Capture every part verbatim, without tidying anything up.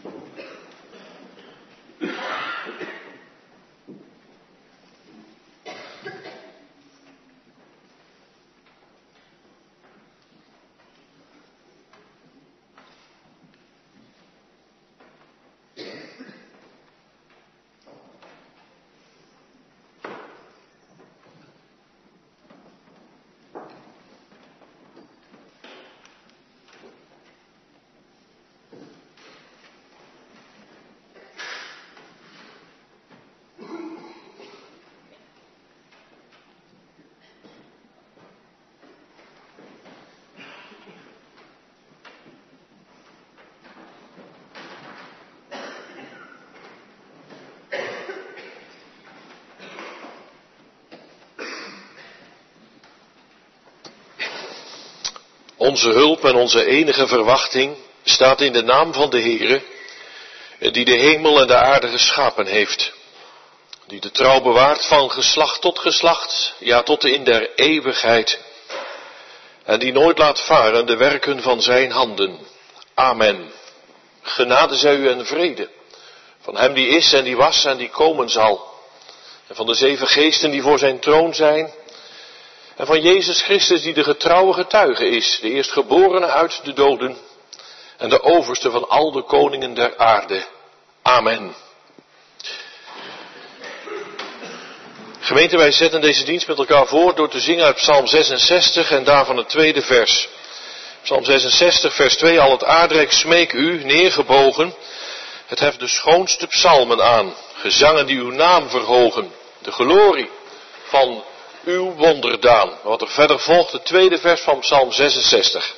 Onze hulp en onze enige verwachting staat in de naam van de Heere, die de hemel en de aarde geschapen heeft. Die de trouw bewaart van geslacht tot geslacht, ja tot in der eeuwigheid. En die nooit laat varen de werken van zijn handen. Amen. Genade zij u en vrede. Van hem die is en die was en die komen zal. En van de zeven geesten die voor zijn troon zijn. En van Jezus Christus die de getrouwe getuige is, de eerstgeborene uit de doden en de overste van al de koningen der aarde. Amen. Gemeente, wij zetten deze dienst met elkaar voor door te zingen uit Psalm zesenzestig en daarvan het tweede vers. Psalm zesenzestig, vers twee, al het aardrijk smeek u, neergebogen, het heft de schoonste psalmen aan, gezangen die uw naam verhogen, de glorie van uw wonderdaan. Wat er verder volgt, het tweede vers van Psalm zesenzestig.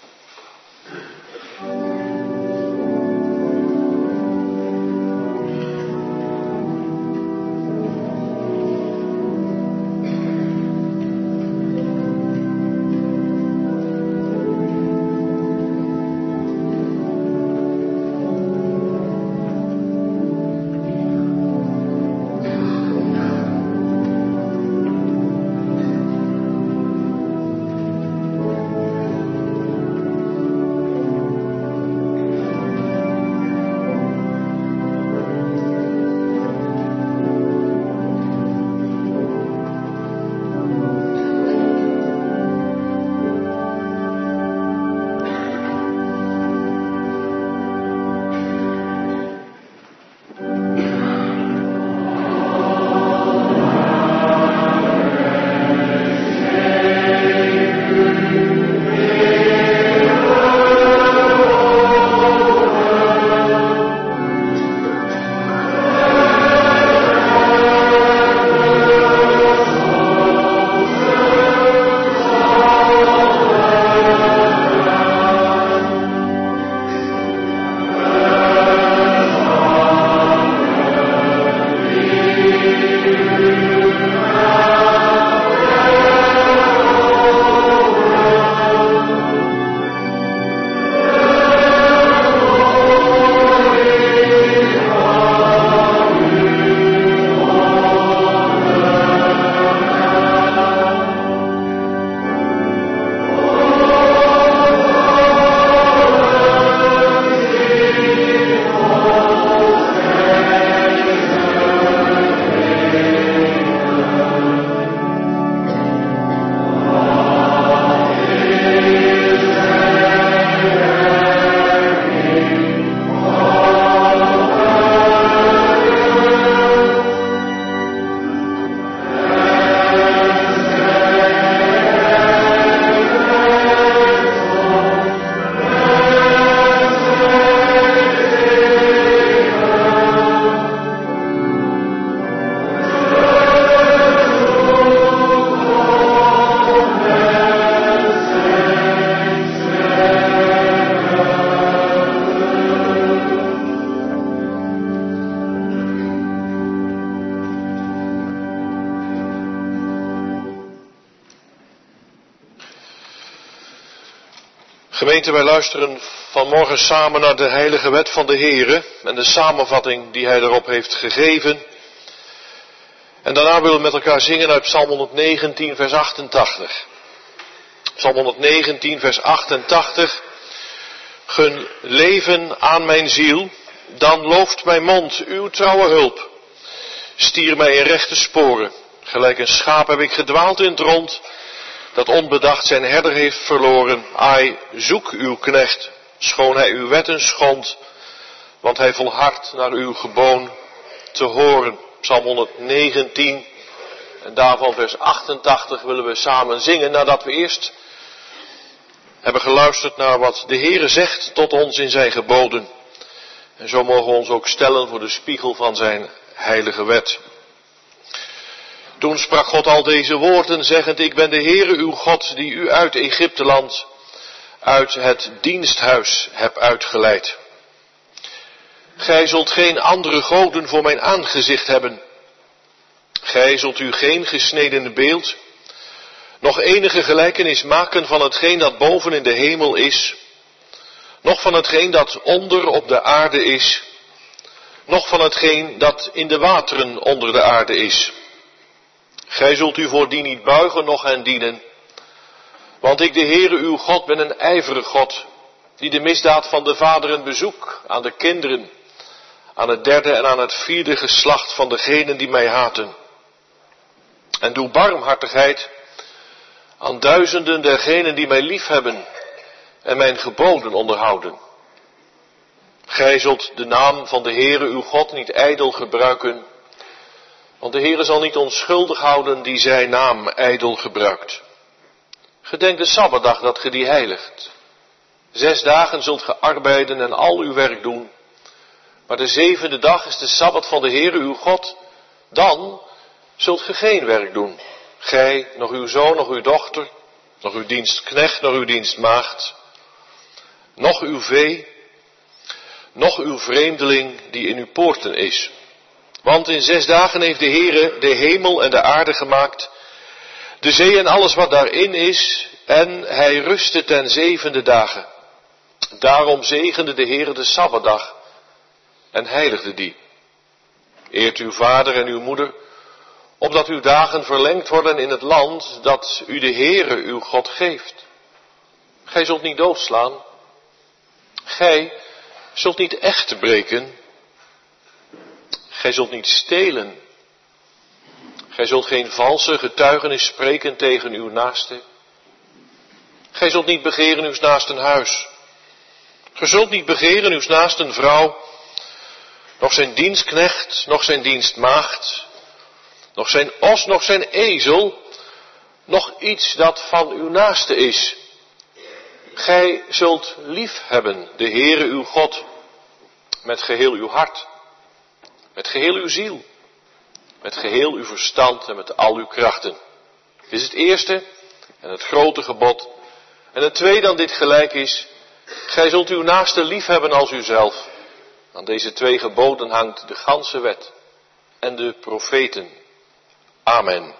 Gemeente, wij luisteren vanmorgen samen naar de heilige wet van de Heere en de samenvatting die hij daarop heeft gegeven. En daarna willen we met elkaar zingen uit Psalm honderdnegentien, vers achtentachtig. Psalm honderdnegentien, vers achtentachtig. Gun leven aan mijn ziel, dan looft mijn mond uw trouwe hulp. Stier mij in rechte sporen. Gelijk een schaap heb ik gedwaald in het rond, dat onbedacht zijn herder heeft verloren. Ai, zoek uw knecht, schoon hij uw wetten schond, want hij volhardt naar uw geboon te horen. Psalm honderdnegentien, en daarvan vers achtentachtig willen we samen zingen, nadat we eerst hebben geluisterd naar wat de Heere zegt tot ons in zijn geboden. En zo mogen we ons ook stellen voor de spiegel van zijn heilige wet. Toen sprak God al deze woorden, zeggend, ik ben de Heere uw God, die u uit Egypteland, uit het diensthuis heb uitgeleid. Gij zult geen andere goden voor mijn aangezicht hebben. Gij zult u geen gesneden beeld, nog enige gelijkenis maken van hetgeen dat boven in de hemel is, nog van hetgeen dat onder op de aarde is, nog van hetgeen dat in de wateren onder de aarde is. Gij zult u voor die niet buigen, noch hen dienen, want ik, de Heere uw God, ben een ijverig God, die de misdaad van de vaderen bezoek aan de kinderen, aan het derde en aan het vierde geslacht van degenen die mij haten. En doe barmhartigheid aan duizenden dergenen die mij liefhebben en mijn geboden onderhouden. Gij zult de naam van de Heere uw God niet ijdel gebruiken, want de Heere zal niet onschuldig houden die zijn naam ijdel gebruikt. Gedenk de Sabbatdag dat ge die heiligt. Zes dagen zult ge arbeiden en al uw werk doen, maar de zevende dag is de Sabbat van de Heere uw God. Dan zult ge geen werk doen. Gij, nog uw zoon, nog uw dochter, nog uw dienstknecht, nog uw dienstmaagd, nog uw vee, nog uw vreemdeling die in uw poorten is. Want in zes dagen heeft de Heere de hemel en de aarde gemaakt, de zee en alles wat daarin is, en hij rustte ten zevende dagen. Daarom zegende de Heere de Sabbatdag en heiligde die. Eert uw vader en uw moeder, opdat uw dagen verlengd worden in het land dat u de Heere uw God geeft. Gij zult niet doodslaan. Gij zult niet echt breken. Gij zult niet stelen. Gij zult geen valse getuigenis spreken tegen uw naaste. Gij zult niet begeren uws naasten huis. Gij zult niet begeren uws naasten vrouw, nog zijn dienstknecht, nog zijn dienstmaagd, nog zijn os, nog zijn ezel, nog iets dat van uw naaste is. Gij zult lief hebben de Heere uw God met geheel uw hart, met geheel uw ziel, met geheel uw verstand en met al uw krachten. Dit is het eerste en het grote gebod. En het tweede aan dit gelijk is, gij zult uw naaste lief hebben als uzelf. Aan deze twee geboden hangt de ganse wet en de profeten. Amen.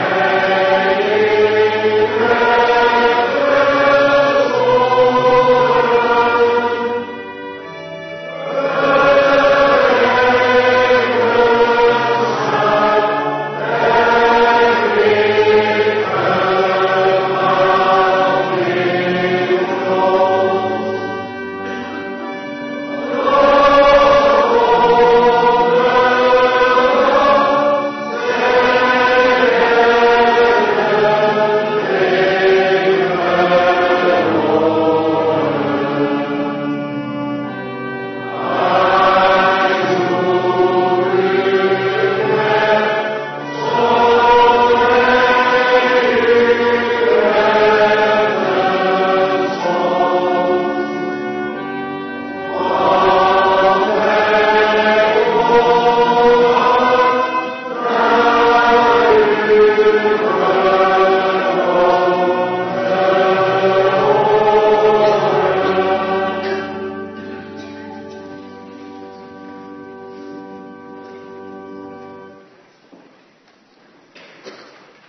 Oh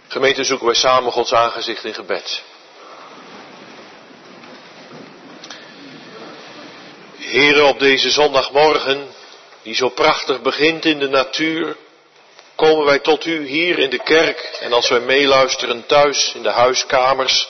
Gemeente, zoeken wij samen Gods aangezicht in gebed. Heere, op deze zondagmorgen, die zo prachtig begint in de natuur, komen wij tot u hier in de kerk en als wij meeluisteren thuis in de huiskamers.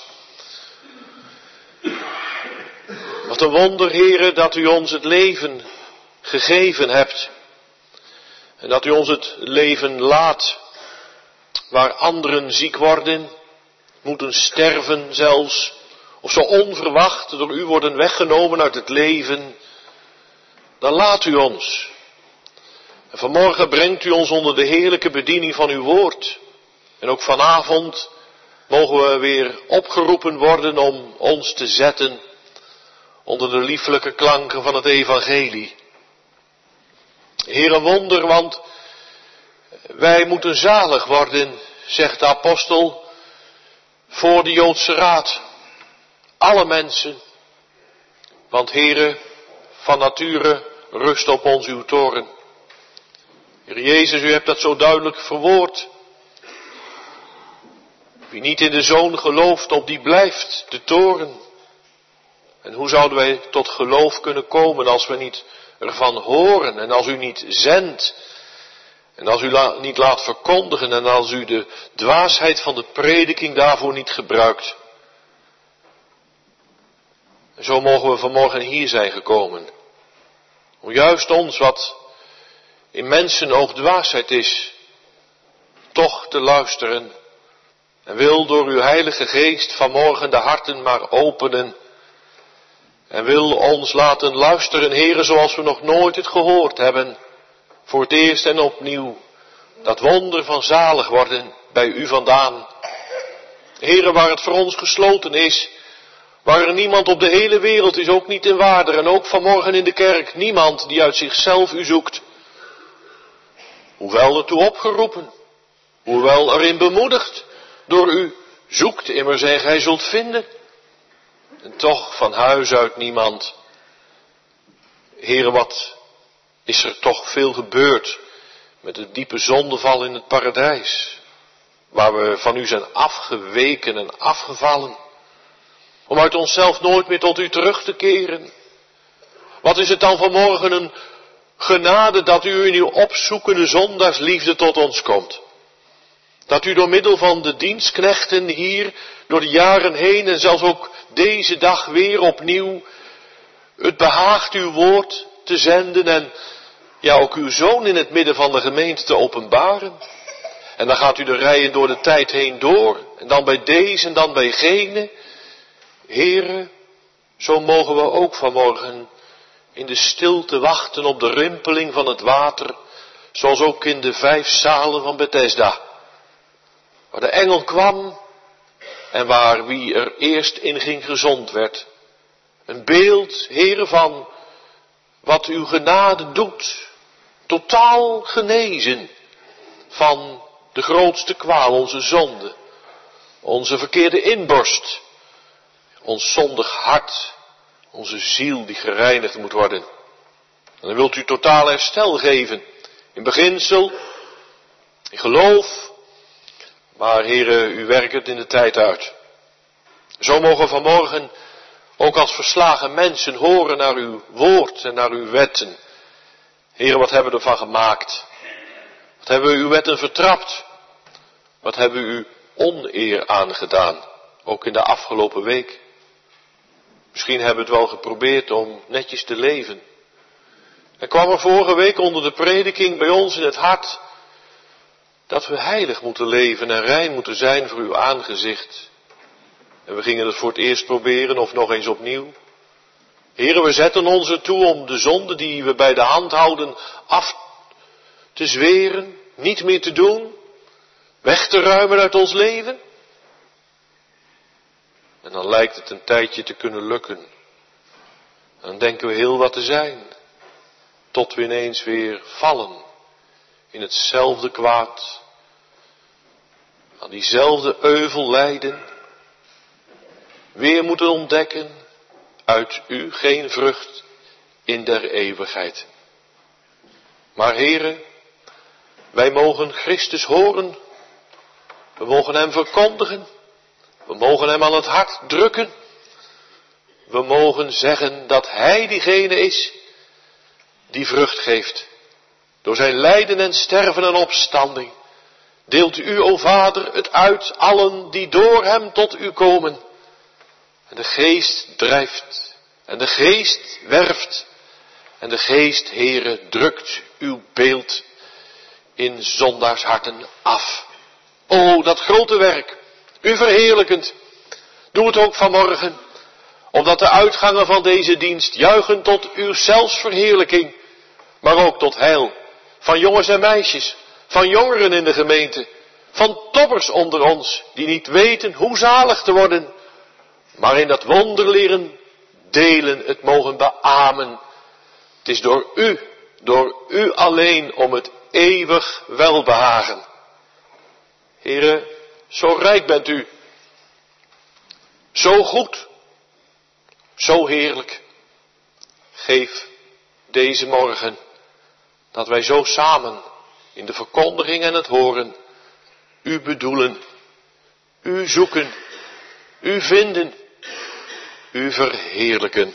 Wat een wonder, Heere, dat u ons het leven gegeven hebt. En dat u ons het leven laat, waar anderen ziek worden, moeten sterven zelfs, of zo onverwacht door u worden weggenomen uit het leven. Dan laat u ons. En vanmorgen brengt u ons onder de heerlijke bediening van uw woord. En ook vanavond mogen we weer opgeroepen worden om ons te zetten onder de lieflijke klanken van het evangelie. Heer, een wonder, want wij moeten zalig worden, zegt de apostel, voor de Joodse Raad. Alle mensen. Want Heere, van nature rust op ons uw toren. Heer Jezus, u hebt dat zo duidelijk verwoord. Wie niet in de Zoon gelooft, op die blijft de toren. En hoe zouden wij tot geloof kunnen komen als we niet ervan horen en als u niet zendt en als u la, niet laat verkondigen en als u de dwaasheid van de prediking daarvoor niet gebruikt. En zo mogen we vanmorgen hier zijn gekomen. Om juist ons wat in mensenoog dwaasheid is, toch te luisteren. En wil door uw Heilige Geest vanmorgen de harten maar openen. En wil ons laten luisteren, Heere, zoals we nog nooit het gehoord hebben. Voor het eerst en opnieuw. Dat wonder van zalig worden bij u vandaan. Heere, waar het voor ons gesloten is. Waar er niemand op de hele wereld is, ook niet in Waarder. En ook vanmorgen in de kerk. Niemand die uit zichzelf u zoekt. Hoewel ertoe opgeroepen. Hoewel erin bemoedigd door u. Zoekt immers en gij zult vinden. En toch van huis uit niemand. Heere, wat is er toch veel gebeurd met de diepe zondeval in het paradijs. Waar we van u zijn afgeweken en afgevallen. Om uit onszelf nooit meer tot u terug te keren. Wat is het dan vanmorgen een genade dat u in uw opzoekende zondaarsliefde tot ons komt. Dat u door middel van de dienstknechten hier door de jaren heen en zelfs ook deze dag weer opnieuw het behaagt uw woord te zenden en ja ook uw zoon in het midden van de gemeente te openbaren. En dan gaat u de rijen door de tijd heen door en dan bij deze en dan bij gene. Heere, zo mogen we ook vanmorgen in de stilte wachten op de rimpeling van het water, zoals ook in de vijf zalen van Bethesda. Waar de engel kwam en waar wie er eerst in ging gezond werd. Een beeld, Heere, van wat uw genade doet. Totaal genezen van de grootste kwaal, onze zonde. Onze verkeerde inborst. Ons zondig hart. Onze ziel die gereinigd moet worden. En dan wilt u totaal herstel geven. In beginsel, in geloof. Maar Heere, u werkt het in de tijd uit. Zo mogen we vanmorgen ook als verslagen mensen horen naar uw woord en naar uw wetten. Heere, wat hebben we ervan gemaakt? Wat hebben we uw wetten vertrapt? Wat hebben we u oneer aangedaan? Ook in de afgelopen week. Misschien hebben we het wel geprobeerd om netjes te leven. Er kwam er vorige week onder de prediking bij ons in het hart dat we heilig moeten leven en rein moeten zijn voor uw aangezicht. En we gingen het voor het eerst proberen of nog eens opnieuw. Heren, we zetten ons ertoe om de zonde die we bij de hand houden af te zweren, niet meer te doen, weg te ruimen uit ons leven. En dan lijkt het een tijdje te kunnen lukken. En dan denken we heel wat te zijn, tot we ineens weer vallen in hetzelfde kwaad, aan diezelfde euvel lijden, weer moeten ontdekken, uit u geen vrucht in der eeuwigheid. Maar Heere, wij mogen Christus horen We mogen hem verkondigen. We mogen hem aan het hart drukken. We mogen zeggen dat hij diegene is die vrucht geeft. Door zijn lijden en sterven en opstanding deelt u, o Vader, het uit allen die door hem tot u komen. En de geest drijft en de geest werft en de geest, Heere, drukt uw beeld in zondaarsharten af. O, dat grote werk, u verheerlijkend, doe het ook vanmorgen, omdat de uitgangen van deze dienst juichen tot uw zelfsverheerlijking, maar ook tot heil van jongens en meisjes, van jongeren in de gemeente, van toppers onder ons, die niet weten hoe zalig te worden, maar in dat wonder leren delen, het mogen beamen. Het is door u, door u alleen, om het eeuwig welbehagen. Heere, zo rijk bent u, zo goed, zo heerlijk. Geef deze morgen dat wij zo samen in de verkondiging en het horen u bedoelen, u zoeken, u vinden, u verheerlijken.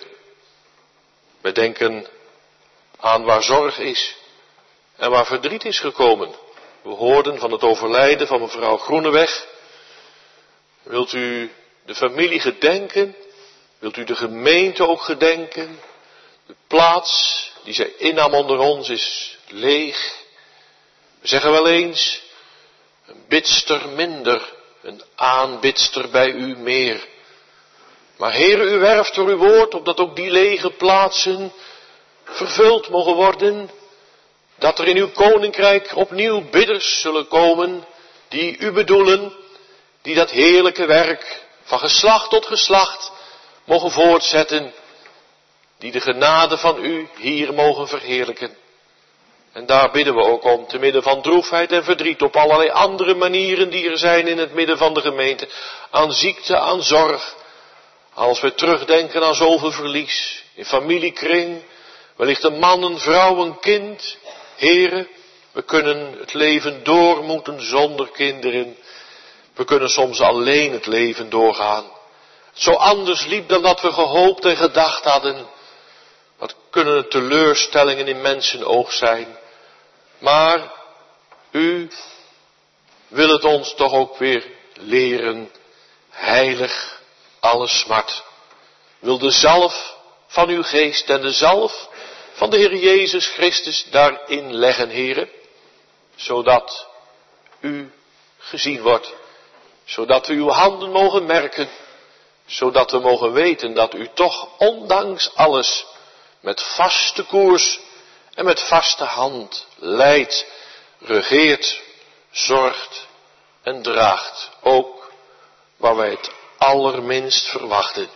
We denken aan waar zorg is en waar verdriet is gekomen. We hoorden van het overlijden van mevrouw Groeneweg. Wilt u de familie gedenken? Wilt u de gemeente ook gedenken? De plaats die zij innam onder ons is leeg. We zeggen wel eens, een bidster minder, een aanbidster bij u meer. Maar Heere, u werft door uw woord, opdat ook die lege plaatsen vervuld mogen worden, dat er in uw koninkrijk opnieuw bidders zullen komen, die u bedoelen, die dat heerlijke werk van geslacht tot geslacht mogen voortzetten, die de genade van u hier mogen verheerlijken. En daar bidden we ook om, te midden van droefheid en verdriet, op allerlei andere manieren die er zijn in het midden van de gemeente, aan ziekte, aan zorg. Als we terugdenken aan zoveel verlies, in familiekring, wellicht een man, een vrouw, een kind. Heere, we kunnen het leven door moeten zonder kinderen. We kunnen soms alleen het leven doorgaan. Het zo anders liep dan dat we gehoopt en gedacht hadden. Wat kunnen het teleurstellingen in mensenoog zijn. Maar u wil het ons toch ook weer leren, heilig alle smart. Wil de zalf van uw geest en de zalf van de Heer Jezus Christus daarin leggen, Heere, zodat u gezien wordt, zodat we uw handen mogen merken, zodat we mogen weten dat u toch ondanks alles met vaste koers en met vaste hand leidt, regeert, zorgt en draagt, ook waar wij het allerminst verwachten.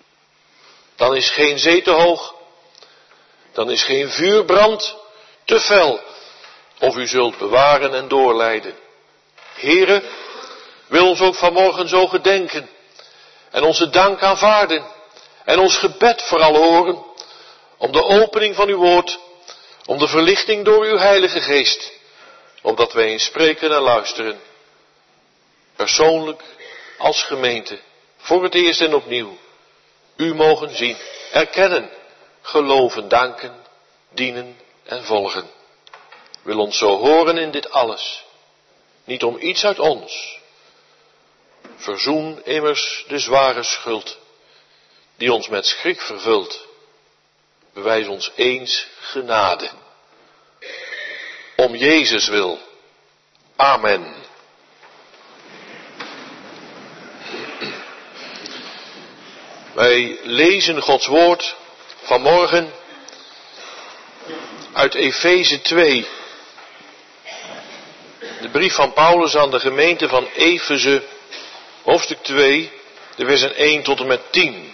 Dan is geen zee te hoog, dan is geen vuurbrand te fel, of u zult bewaren en doorleiden. Heere, wil ons ook vanmorgen zo gedenken en onze dank aanvaarden en ons gebed vooral horen om de opening van uw woord, om de verlichting door uw Heilige Geest, opdat wij in spreken en luisteren, persoonlijk als gemeente, voor het eerst en opnieuw, u mogen zien, erkennen, geloven, danken, dienen en volgen. Wil ons zo horen in dit alles, niet om iets uit ons. Verzoen immers de zware schuld, die ons met schrik vervult. Bewijs ons eens genade. Om Jezus wil. Amen. Wij lezen Gods woord vanmorgen uit Efeze twee. De brief van Paulus aan de gemeente van Efeze, hoofdstuk twee, de versen één tot en met tien.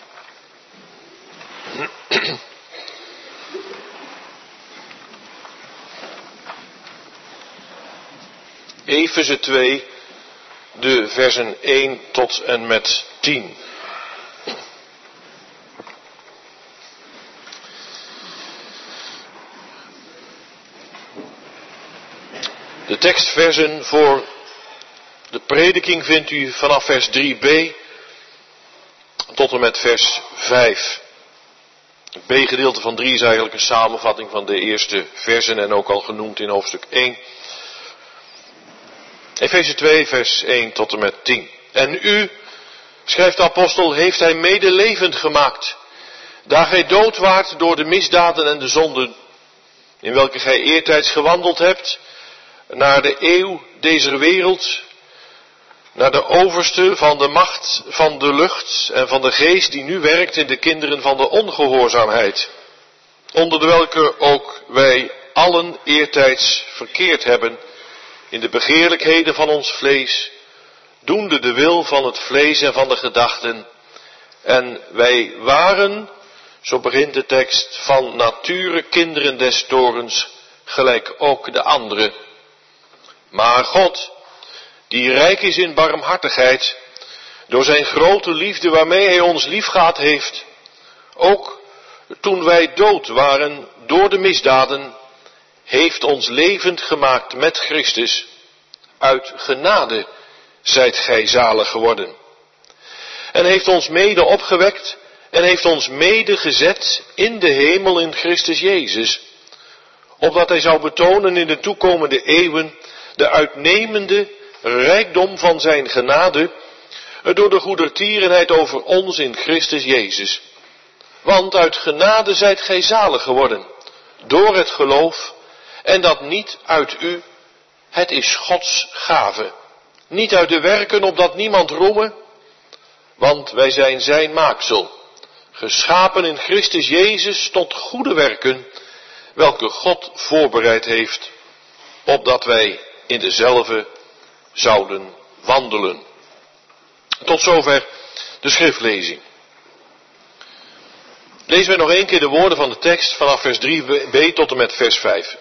Efeze twee, de versen één tot en met tien. De tekstversen voor De prediking vindt u vanaf vers drie b tot en met vers vijf. Het B-gedeelte van drie is eigenlijk een samenvatting van de eerste versen en ook al genoemd in hoofdstuk één. Efeze twee, vers één tot en met tien. En u, schrijft de apostel, heeft hij medelevend gemaakt, daar gij dood waart door de misdaden en de zonden, in welke gij eertijds gewandeld hebt, naar de eeuw deze wereld, naar de overste van de macht van de lucht en van de geest die nu werkt in de kinderen van de ongehoorzaamheid, onder de welke ook wij allen eertijds verkeerd hebben, in de begeerlijkheden van ons vlees, doende de wil van het vlees en van de gedachten. En wij waren, zo begint de tekst, van nature kinderen des toorns, gelijk ook de anderen. Maar God, die rijk is in barmhartigheid, door zijn grote liefde waarmee hij ons liefgehad heeft, ook toen wij dood waren door de misdaden, heeft ons levend gemaakt met Christus. Uit genade zijt gij zalig geworden. En heeft ons mede opgewekt en heeft ons mede gezet in de hemel in Christus Jezus, opdat hij zou betonen in de toekomende eeuwen de uitnemende rijkdom van zijn genade, door de goedertierenheid over ons in Christus Jezus. Want uit genade zijt gij zalig geworden, door het geloof, en dat niet uit u, het is Gods gave. Niet uit de werken, opdat niemand roeme, want wij zijn zijn maaksel, geschapen in Christus Jezus tot goede werken, welke God voorbereid heeft, opdat wij in dezelfde zouden wandelen. Tot zover de schriftlezing. Lezen wij nog één keer de woorden van de tekst vanaf vers drie b tot en met vers vijf.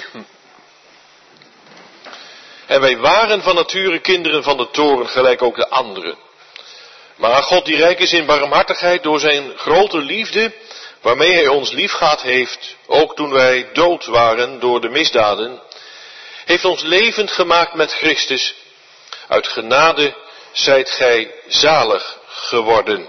En wij waren van nature kinderen van de toorn, gelijk ook de anderen. Maar God die rijk is in barmhartigheid door zijn grote liefde, waarmee hij ons liefgehad heeft, ook toen wij dood waren door de misdaden, heeft ons levend gemaakt met Christus. Uit genade zijt gij zalig geworden.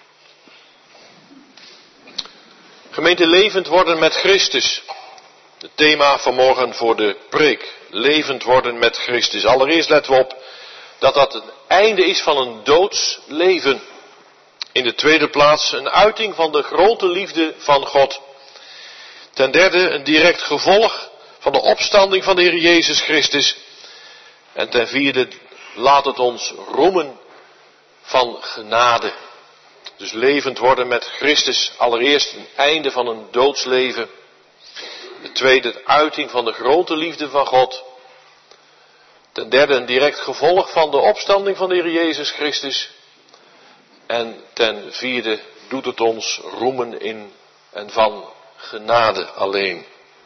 Gemeente, levend worden met Christus. Het thema vanmorgen voor de preek. Levend worden met Christus. Allereerst letten we op dat dat het einde is van een doods leven. In de tweede plaats een uiting van de grote liefde van God. Ten derde een direct gevolg van de opstanding van de Heer Jezus Christus. En ten vierde laat het ons roemen van genade. Dus levend worden met Christus. Allereerst een einde van een doodsleven. De tweede, het uiting van de grote liefde van God. Ten derde, een direct gevolg van de opstanding van de Heer Jezus Christus. En ten vierde, doet het ons roemen in en van genade alleen.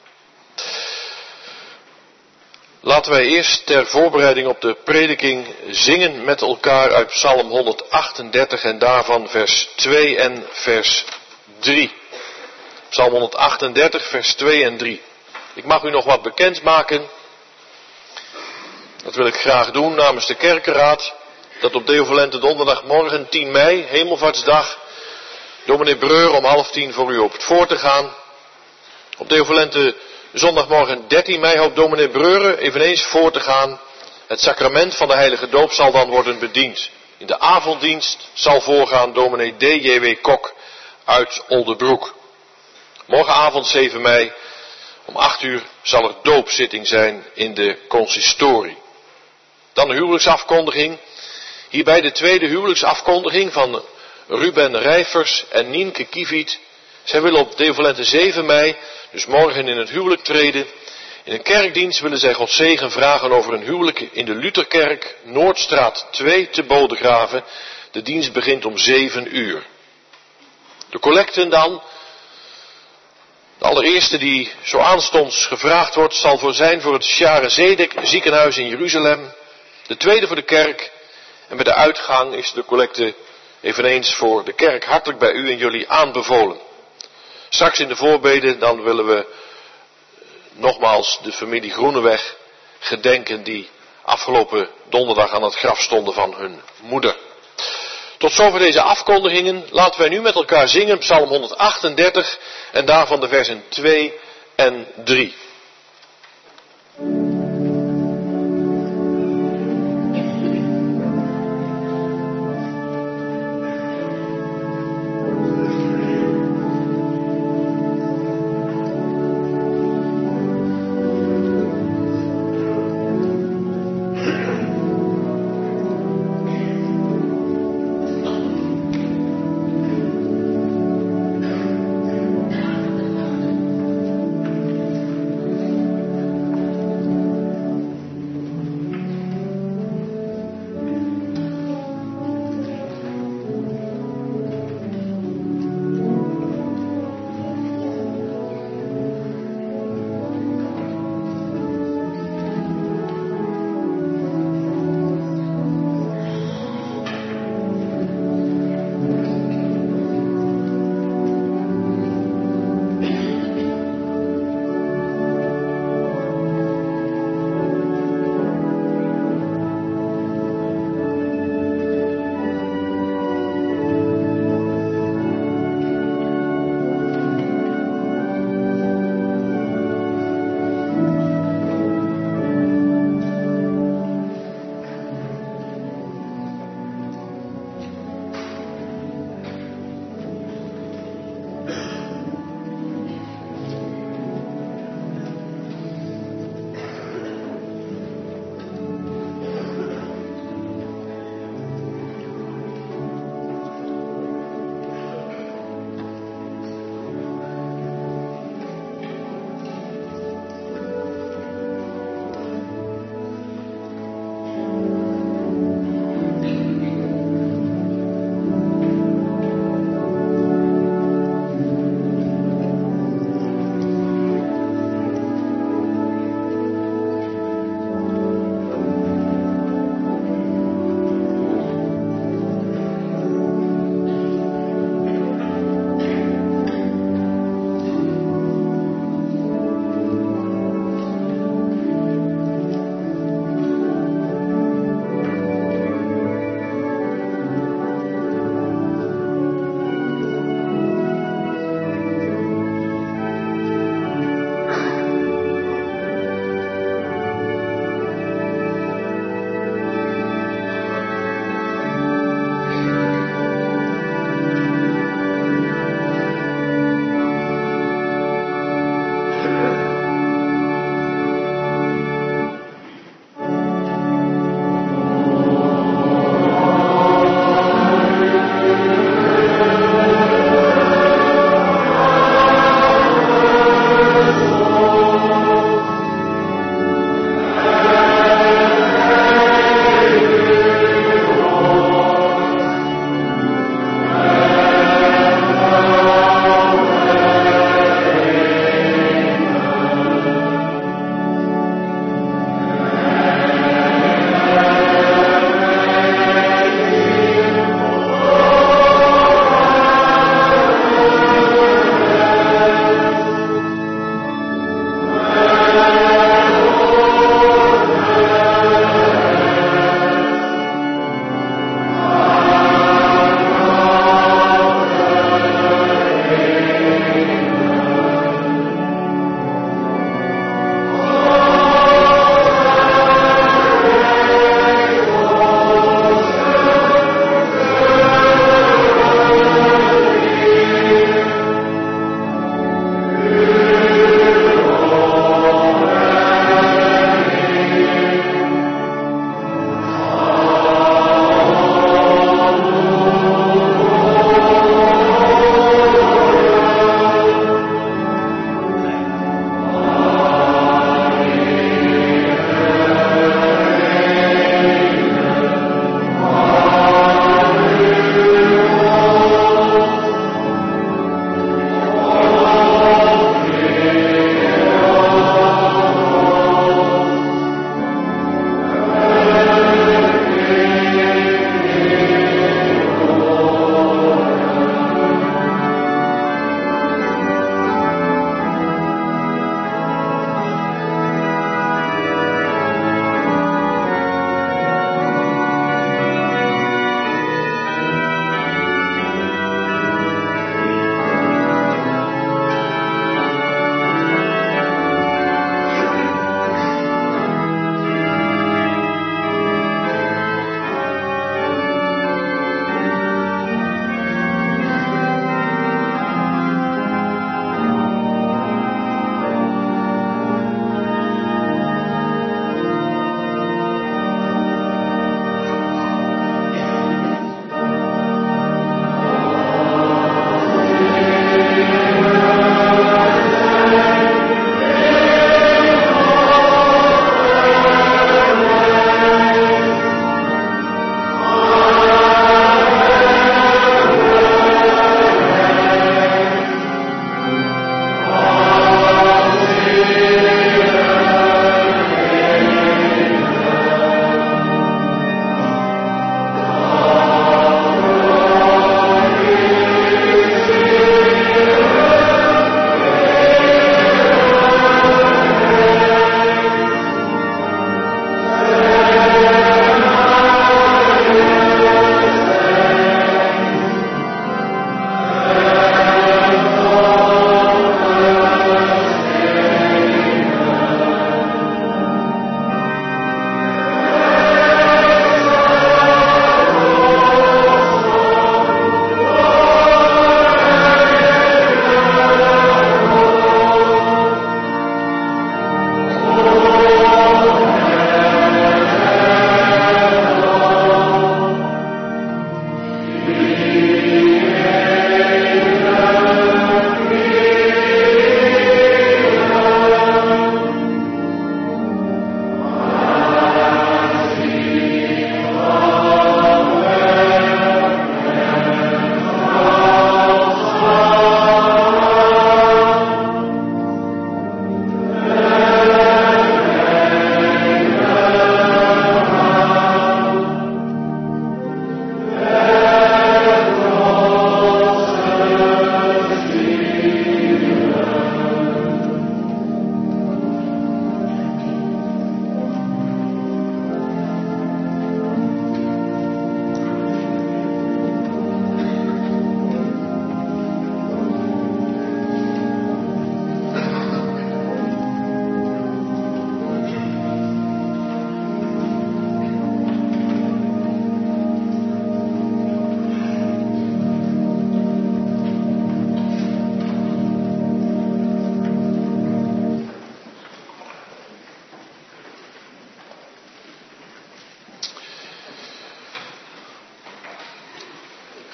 Laten wij eerst ter voorbereiding op de prediking zingen met elkaar uit Psalm honderdachtendertig en daarvan vers twee en vers drie. Psalm honderdachtendertig, vers twee en drie. Ik mag u nog wat bekendmaken. Dat wil ik graag doen namens de kerkenraad. Dat op Deovalente donderdagmorgen tien mei, hemelvaartsdag, dominee Breur om half tien voor u op het voor te gaan. Op Deovalente zondagmorgen dertien mei hoopt dominee Breuren eveneens voor te gaan. Het sacrament van de heilige doop zal dan worden bediend. In de avonddienst zal voorgaan dominee D J W Kok uit Oldebroek. Morgenavond zeven mei om acht uur zal er doopzitting zijn in de consistorie. Dan de huwelijksafkondiging. Hierbij de tweede huwelijksafkondiging van Ruben Rijvers en Nienke Kieviet. Zij willen op Deovalente zeven mei, dus morgen, in het huwelijk treden. In een kerkdienst willen zij Gods zegen vragen over een huwelijk in de Lutherkerk, Noordstraat twee te Bodegraven. De dienst begint om zeven uur. De collecten dan. De allereerste die zo aanstonds gevraagd wordt, zal voor zijn voor het Share Zedek ziekenhuis in Jeruzalem. De tweede voor de kerk. En bij de uitgang is de collecte eveneens voor de kerk hartelijk bij u en jullie aanbevolen. Straks in de voorbeden dan willen we nogmaals de familie Groeneweg gedenken die afgelopen donderdag aan het graf stonden van hun moeder. Tot zover deze afkondigingen. Laten wij nu met elkaar zingen Psalm honderdachtendertig en daarvan de versen twee en drie.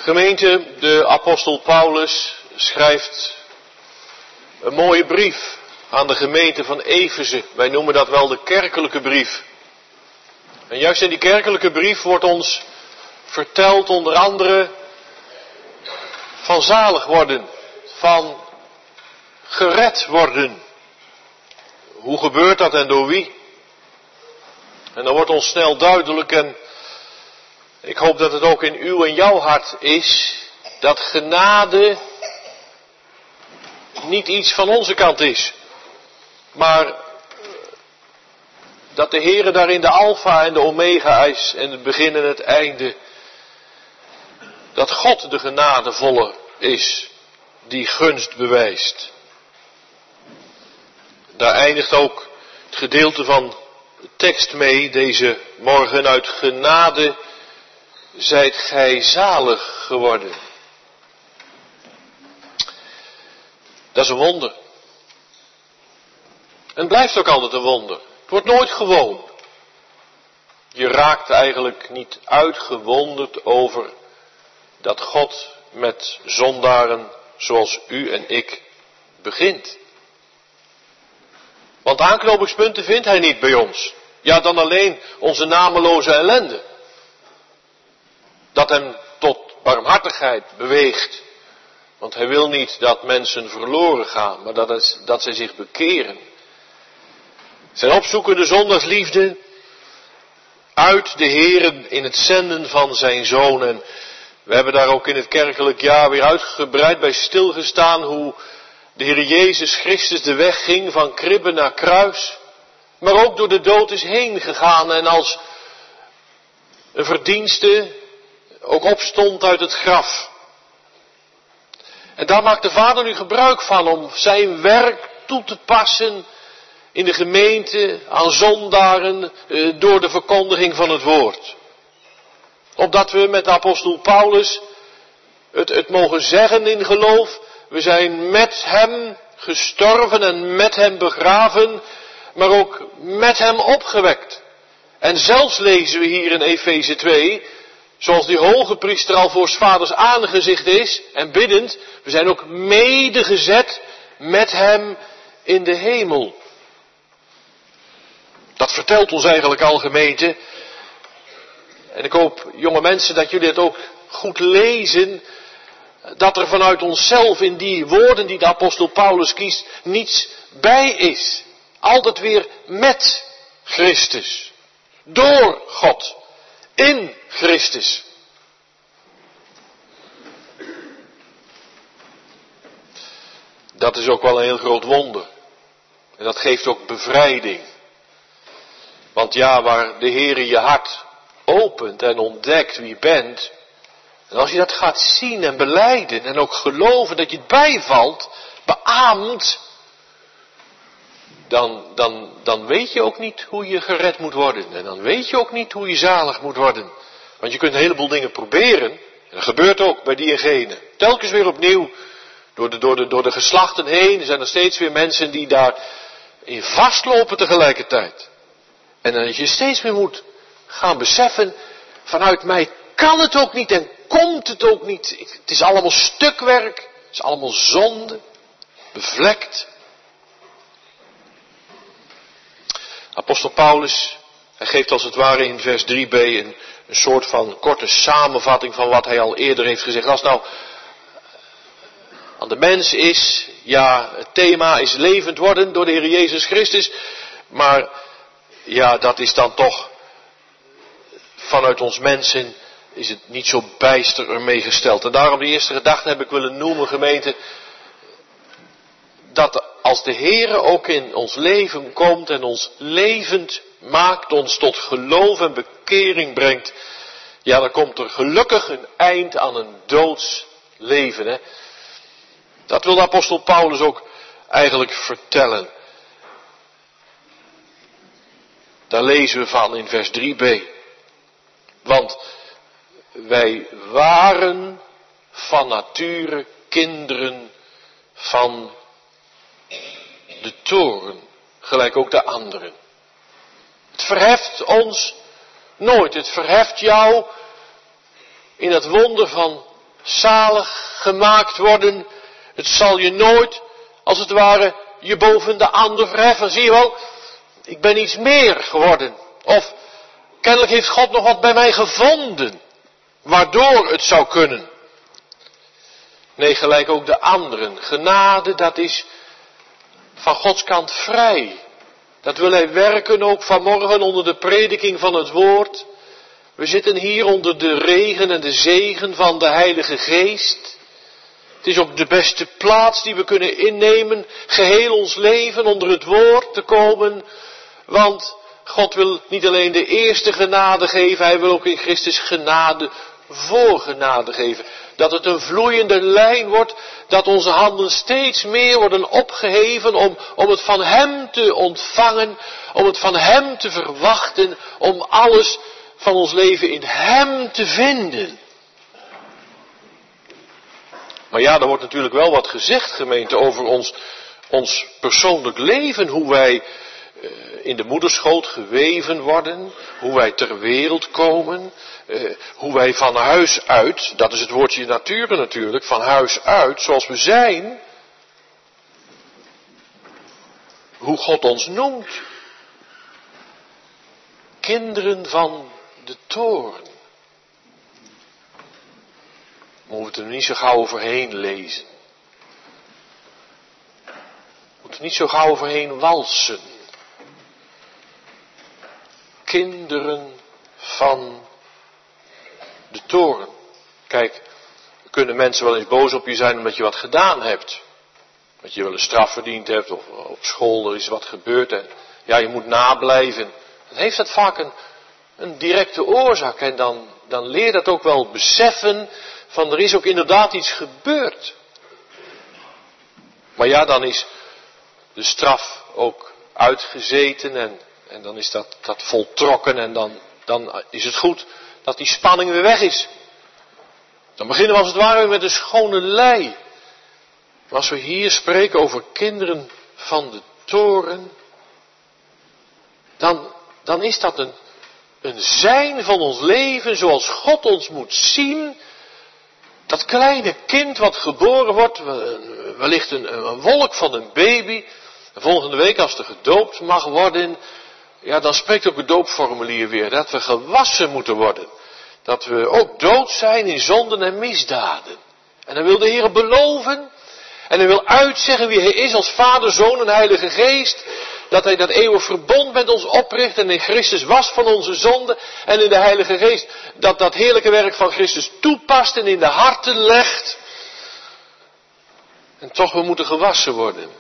Gemeente, de apostel Paulus schrijft een mooie brief aan de gemeente van Efeze. Wij noemen dat wel de kerkelijke brief. En juist in die kerkelijke brief wordt ons verteld onder andere van zalig worden, van gered worden. Hoe gebeurt dat en door wie? En dan wordt ons snel duidelijk, en ik hoop dat het ook in uw en jouw hart is, dat genade niet iets van onze kant is. Maar dat de Heere daarin de alfa en de omega is en het begin en het einde. Dat God de genadevolle is, die gunst bewijst. Daar eindigt ook het gedeelte van de tekst mee, deze morgen: uit genade zijt gij zalig geworden. Dat is een wonder. En het blijft ook altijd een wonder. Het wordt nooit gewoon. Je raakt eigenlijk niet uitgewonderd over dat God met zondaren zoals u en ik begint. Want aanknopingspunten vindt hij niet bij ons. Ja, dan alleen onze nameloze ellende. Dat hem tot barmhartigheid beweegt. Want hij wil niet dat mensen verloren gaan, maar dat, het, dat zij zich bekeren. Zijn opzoekende zondagsliefde uit de Heere in het zenden van zijn Zoon. En we hebben daar ook in het kerkelijk jaar weer uitgebreid bij stilgestaan hoe de Heer Jezus Christus de weg ging van kribbe naar kruis. Maar ook door de dood is heen gegaan en als een verdienste ook opstond uit het graf. En daar maakt de Vader nu gebruik van om zijn werk toe te passen in de gemeente aan zondaren eh, door de verkondiging van het woord. Opdat we met de apostel Paulus het, het mogen zeggen in geloof: we zijn met hem gestorven en met hem begraven, maar ook met hem opgewekt. En zelfs lezen we hier in Efeze twee, zoals die hoge priester al voor 's vaders aangezicht is en biddend, we zijn ook medegezet met hem in de hemel. Dat vertelt ons eigenlijk al, gemeente. En ik hoop, jonge mensen, dat jullie het ook goed lezen, dat er vanuit onszelf in die woorden die de apostel Paulus kiest niets bij is. Altijd weer met Christus. Door God. In Christus. Dat is ook wel een heel groot wonder. En dat geeft ook bevrijding. Want ja, waar de Heere je hart opent en ontdekt wie je bent, en als je dat gaat zien en belijden en ook geloven dat je het bijvalt, beaamt, dan, dan, dan weet je ook niet hoe je gered moet worden. En dan weet je ook niet hoe je zalig moet worden. Want je kunt een heleboel dingen proberen. En dat gebeurt ook bij die en gene. Telkens weer opnieuw. Door de, door de, door de geslachten heen zijn er steeds weer mensen die daarin vastlopen tegelijkertijd. En dat je steeds meer moet gaan beseffen, vanuit mij kan het ook niet en komt het ook niet. Het is allemaal stukwerk. Het is allemaal zonde. Bevlekt. Apostel Paulus, hij geeft als het ware in vers drie b een, een soort van korte samenvatting van wat hij al eerder heeft gezegd. Als nou aan de mens is, ja, het thema is levend worden door de Heer Jezus Christus, maar ja, dat is dan toch vanuit ons mensen is het niet zo bijster ermee gesteld. En daarom de eerste gedachte heb ik willen noemen, gemeente, dat als de Heere ook in ons leven komt en ons levend maakt, ons tot geloof en bekering brengt, ja, dan komt er gelukkig een eind aan een doods leven. Hè? Dat wil de apostel Paulus ook eigenlijk vertellen. Daar lezen we van in vers drie b. Want wij waren van nature kinderen van de toren, gelijk ook de anderen. Het verheft ons nooit. Het verheft jou in het wonder van zalig gemaakt worden. Het zal je nooit, als het ware, je boven de ander verheffen. Zie je wel, ik ben iets meer geworden. Of kennelijk heeft God nog wat bij mij gevonden, waardoor het zou kunnen. Nee, gelijk ook de anderen. Genade, dat is van Gods kant vrij. Dat wil Hij werken ook vanmorgen onder de prediking van het woord. We zitten hier onder de regen en de zegen van de Heilige Geest. Het is ook de beste plaats die we kunnen innemen, geheel ons leven onder het woord te komen. Want God wil niet alleen de eerste genade geven, Hij wil ook in Christus genade voor genade geven. Dat het een vloeiende lijn wordt, dat onze handen steeds meer worden opgeheven om, om het van Hem te ontvangen, om het van Hem te verwachten, om alles van ons leven in Hem te vinden. Maar ja, er wordt natuurlijk wel wat gezegd, gemeente, over ons, ons persoonlijk leven, hoe wij in de moederschoot geweven worden, hoe wij ter wereld komen, eh, hoe wij van huis uit, dat is het woordje nature natuurlijk, van huis uit, zoals we zijn, hoe God ons noemt. Kinderen van de toorn. We moeten er niet zo gauw overheen lezen. We moeten er niet zo gauw overheen walsen. Kinderen van de toorn. Kijk, kunnen mensen wel eens boos op je zijn omdat je wat gedaan hebt. Dat je wel een straf verdiend hebt of op school er is wat gebeurd en ja, je moet nablijven. Dan heeft dat vaak een, een directe oorzaak en dan, dan leer je dat ook wel beseffen van er is ook inderdaad iets gebeurd. Maar ja, dan is de straf ook uitgezeten en En dan is dat, dat voltrokken en dan, dan is het goed dat die spanning weer weg is. Dan beginnen we als het ware weer met een schone lei. Maar als we hier spreken over kinderen van de toren, dan, dan is dat een, een zijn van ons leven zoals God ons moet zien. Dat kleine kind wat geboren wordt, wellicht een, een wolk van een baby. En volgende week als er gedoopt mag worden, ja, dan spreekt ook het doopformulier weer dat we gewassen moeten worden. Dat we ook dood zijn in zonden en misdaden. En dan wil de Heer beloven. En hij wil uitzeggen wie hij is als Vader, Zoon en Heilige Geest. Dat hij dat eeuwig verbond met ons opricht en in Christus was van onze zonden. En in de Heilige Geest dat dat heerlijke werk van Christus toepast en in de harten legt. En toch, we moeten gewassen worden.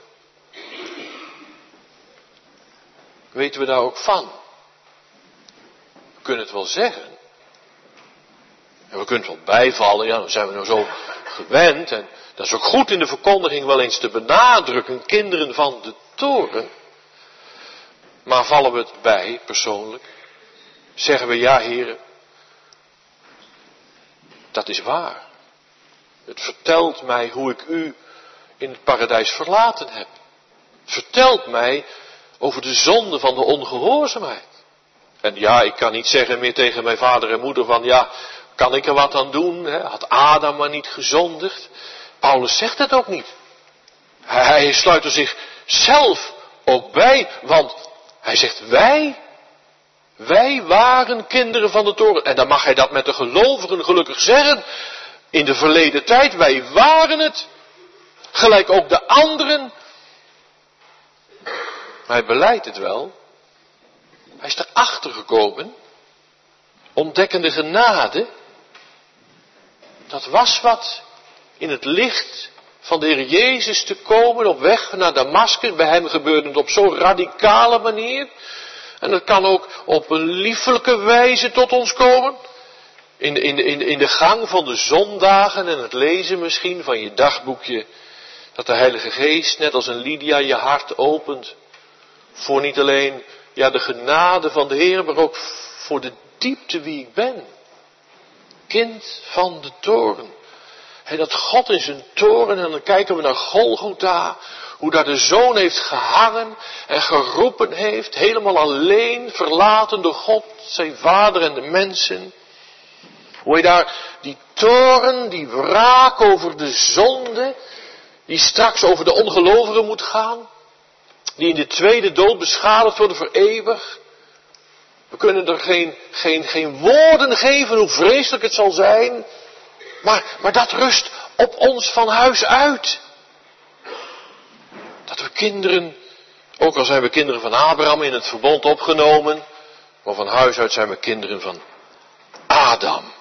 Weten we daar ook van? We kunnen het wel zeggen. En we kunnen het wel bijvallen, ja, dan zijn we nou zo gewend. En dat is ook goed in de verkondiging wel eens te benadrukken, kinderen van de toren. Maar vallen we het bij, persoonlijk? Zeggen we, ja, heren, dat is waar. Het vertelt mij hoe ik u in het paradijs verlaten heb. Het vertelt mij over de zonde van de ongehoorzaamheid. En ja, ik kan niet zeggen meer tegen mijn vader en moeder van, ja, kan ik er wat aan doen? Hè? Had Adam maar niet gezondigd? Paulus zegt dat ook niet. Hij sluit er zichzelf ook bij, want hij zegt wij, wij waren kinderen van de toren. En dan mag hij dat met de gelovigen gelukkig zeggen. In de verleden tijd, wij waren het. Gelijk ook de anderen. Maar hij beleidt het wel. Hij is erachter gekomen. Ontdekkende genade. Dat was wat in het licht van de Heer Jezus te komen op weg naar Damaskus. Bij hem gebeurde het op zo'n radicale manier. En het kan ook op een liefelijke wijze tot ons komen. In de, in, de, in, de, in de gang van de zondagen en het lezen misschien van je dagboekje. Dat de Heilige Geest net als een Lydia je hart opent. Voor niet alleen ja, de genade van de Heer, maar ook voor de diepte wie ik ben. Kind van de toren. En dat God in zijn toren, en dan kijken we naar Golgotha, hoe daar de Zoon heeft gehangen en geroepen heeft, helemaal alleen, verlaten door God, zijn Vader en de mensen. Hoe hij daar die toorn, die wraak over de zonde, die straks over de ongelovigen moet gaan, die in de tweede dood beschadigd worden voor eeuwig. We kunnen er geen, geen, geen woorden geven hoe vreselijk het zal zijn, maar, maar dat rust op ons van huis uit. Dat we kinderen, ook al zijn we kinderen van Abraham in het verbond opgenomen, maar van huis uit zijn we kinderen van Adam.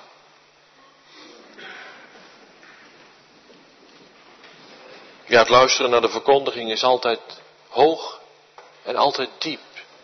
Ja, het luisteren naar de verkondiging is altijd hoog en altijd diep.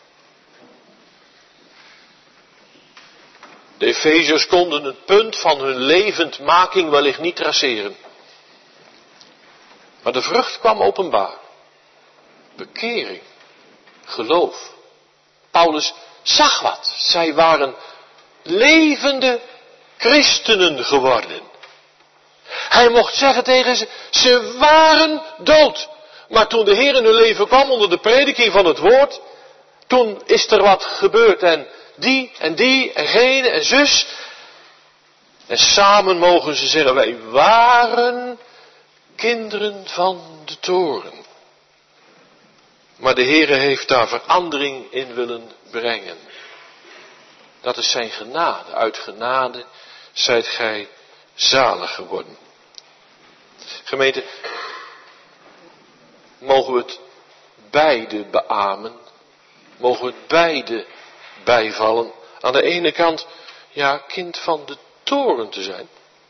De Efeziërs konden het punt van hun levendmaking wellicht niet traceren. Maar de vrucht kwam openbaar. Bekering, geloof. Paulus zag wat. Zij waren levende christenen geworden. Hij mocht zeggen tegen ze, ze waren dood. Maar toen de Heer in hun leven kwam onder de prediking van het woord, toen is er wat gebeurd en die en die en gene en zus. En samen mogen ze zeggen, wij waren kinderen van de toren. Maar de Heer heeft daar verandering in willen brengen. Dat is zijn genade. Uit genade zijt gij zalig geworden. Gemeente, mogen we het beide beamen. Mogen we het beide bijvallen. Aan de ene kant, ja, kind van de toren te zijn.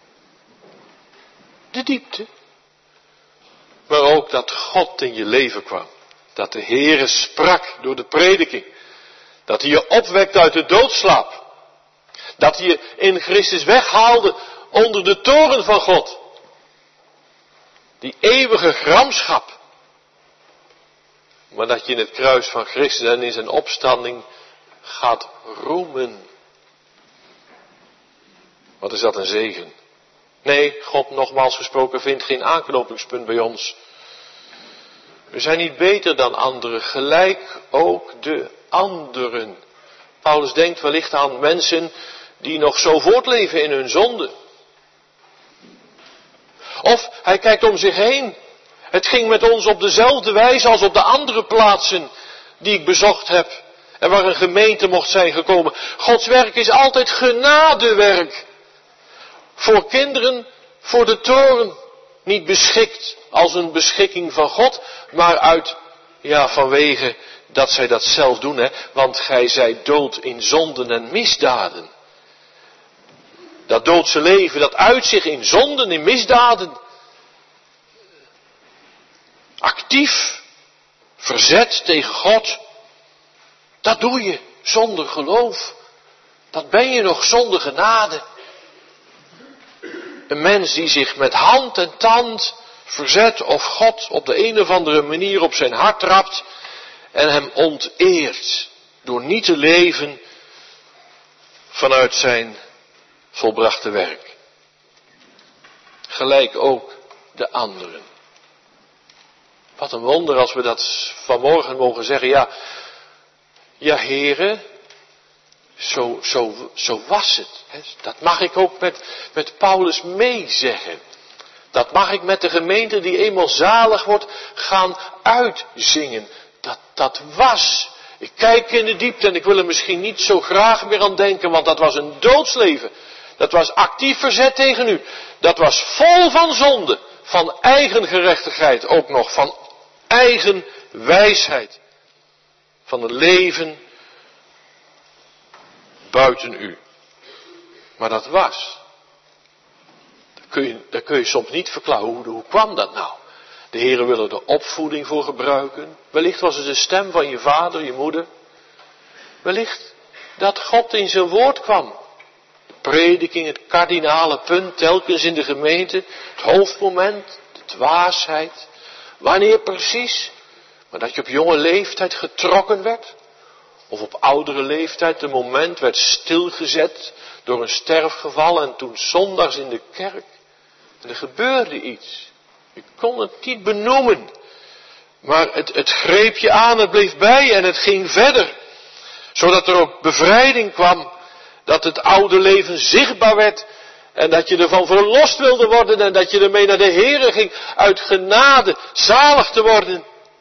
De diepte. Maar ook dat God in je leven kwam. Dat de Heere sprak door de prediking. Dat hij je opwekt uit de doodslaap. Dat hij je in Christus weghaalde onder de toren van God. Die eeuwige gramschap. Maar dat je in het kruis van Christus en in zijn opstanding gaat roemen. Wat is dat een zegen. Nee, God nogmaals gesproken vindt geen aanknopingspunt bij ons. We zijn niet beter dan anderen, gelijk ook de anderen. Paulus denkt wellicht aan mensen die nog zo voortleven in hun zonde. Of hij kijkt om zich heen. Het ging met ons op dezelfde wijze als op de andere plaatsen die ik bezocht heb. En waar een gemeente mocht zijn gekomen. Gods werk is altijd genadewerk. Voor kinderen, voor de toren. Niet beschikt als een beschikking van God, maar uit, ja, vanwege dat zij dat zelf doen, hè. Want gij zijt dood in zonden en misdaden. Dat doodse leven, dat uit zich in zonden, in misdaden. Actief, verzet tegen God. Dat doe je zonder geloof. Dat ben je nog zonder genade. Een mens die zich met hand en tand verzet of God op de een of andere manier op zijn hart trapt en hem onteert door niet te leven vanuit zijn volbrachte werk. Gelijk ook de anderen. Wat een wonder als we dat vanmorgen mogen zeggen. Ja, ja Heere, zo, zo, zo was het. Hè. Dat mag ik ook met, met Paulus meezeggen. Dat mag ik met de gemeente die eenmaal zalig wordt gaan uitzingen. Dat, dat was. Ik kijk in de diepte en ik wil er misschien niet zo graag meer aan denken, want dat was een doodsleven. Dat was actief verzet tegen u. Dat was vol van zonde, van eigen gerechtigheid ook nog, van eigen wijsheid. Van een leven buiten u. Maar dat was. Daar kun je, daar kun je soms niet verklaren. Hoe, hoe kwam dat nou? De Heere wil er de opvoeding voor gebruiken. Wellicht was het de stem van je vader, je moeder. Wellicht dat God in zijn woord kwam. De prediking, het kardinale punt, telkens in de gemeente. Het hoofdmoment, de dwaasheid. Wanneer precies? Maar dat je op jonge leeftijd getrokken werd. Of op oudere leeftijd een moment werd stilgezet door een sterfgeval en toen zondags in de kerk. En er gebeurde iets. Je kon het niet benoemen. Maar het, het greep je aan, het bleef bij en het ging verder. Zodat er ook bevrijding kwam dat het oude leven zichtbaar werd. En dat je ervan verlost wilde worden en dat je ermee naar de Heere ging uit genade zalig te worden.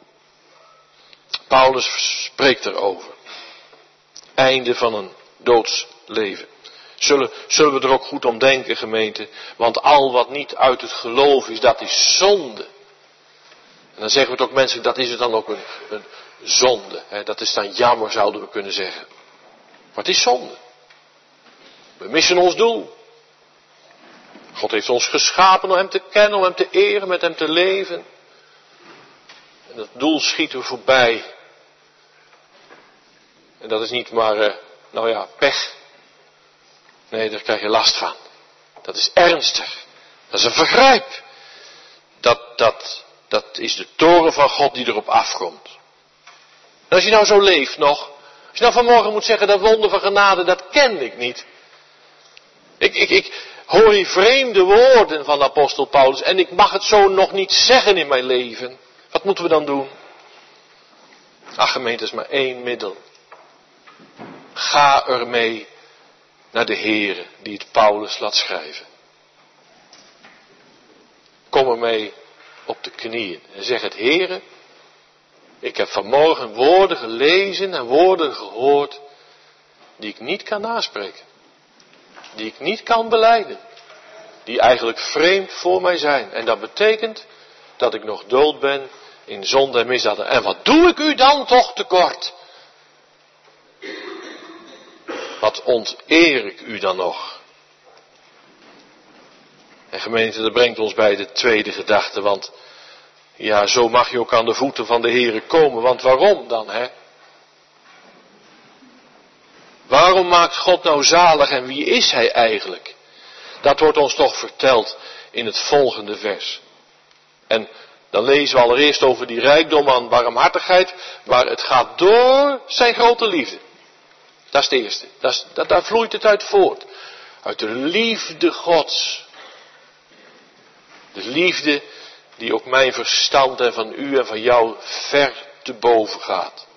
Paulus spreekt erover. Einde van een doodsleven. Zullen, zullen we er ook goed om denken, gemeente? Want al wat niet uit het geloof is, dat is zonde. En dan zeggen we het ook mensen, dat is het dan ook een, een zonde. Hè? Dat is dan jammer, zouden we kunnen zeggen. Maar het is zonde. We missen ons doel. God heeft ons geschapen om hem te kennen, om hem te eren, met hem te leven. En dat doel schieten we voorbij. En dat is niet maar, uh, nou ja, pech. Nee, daar krijg je last van. Dat is ernstig. Dat is een vergrijp. Dat, dat, dat is de toren van God die erop afkomt. En als je nou zo leeft nog. Als je nou vanmorgen moet zeggen, dat wonder van genade, dat ken ik niet. Ik, ik, ik hoor hier vreemde woorden van de apostel Paulus. En ik mag het zo nog niet zeggen in mijn leven. Wat moeten we dan doen? Ach, gemeente, is maar één middel. Ga ermee naar de Heere die het Paulus laat schrijven. Kom ermee op de knieën en zeg het: Heere, ik heb vanmorgen woorden gelezen en woorden gehoord die ik niet kan naspreken. Die ik niet kan belijden. Die eigenlijk vreemd voor mij zijn. En dat betekent dat ik nog dood ben in zonde en misdaden. En wat doe ik u dan toch tekort? Wat onteer ik u dan nog? En gemeente, dat brengt ons bij de tweede gedachte. Want ja, zo mag je ook aan de voeten van de Heere komen. Want waarom dan, hè? Waarom maakt God nou zalig en wie is Hij eigenlijk? Dat wordt ons toch verteld in het volgende vers. En dan lezen we allereerst over die rijkdom aan barmhartigheid. Maar het gaat door zijn grote liefde. Dat is het eerste. Dat is, dat, daar vloeit het uit voort. Uit de liefde Gods. De liefde die ook mijn verstand en van u en van jou ver te boven gaat.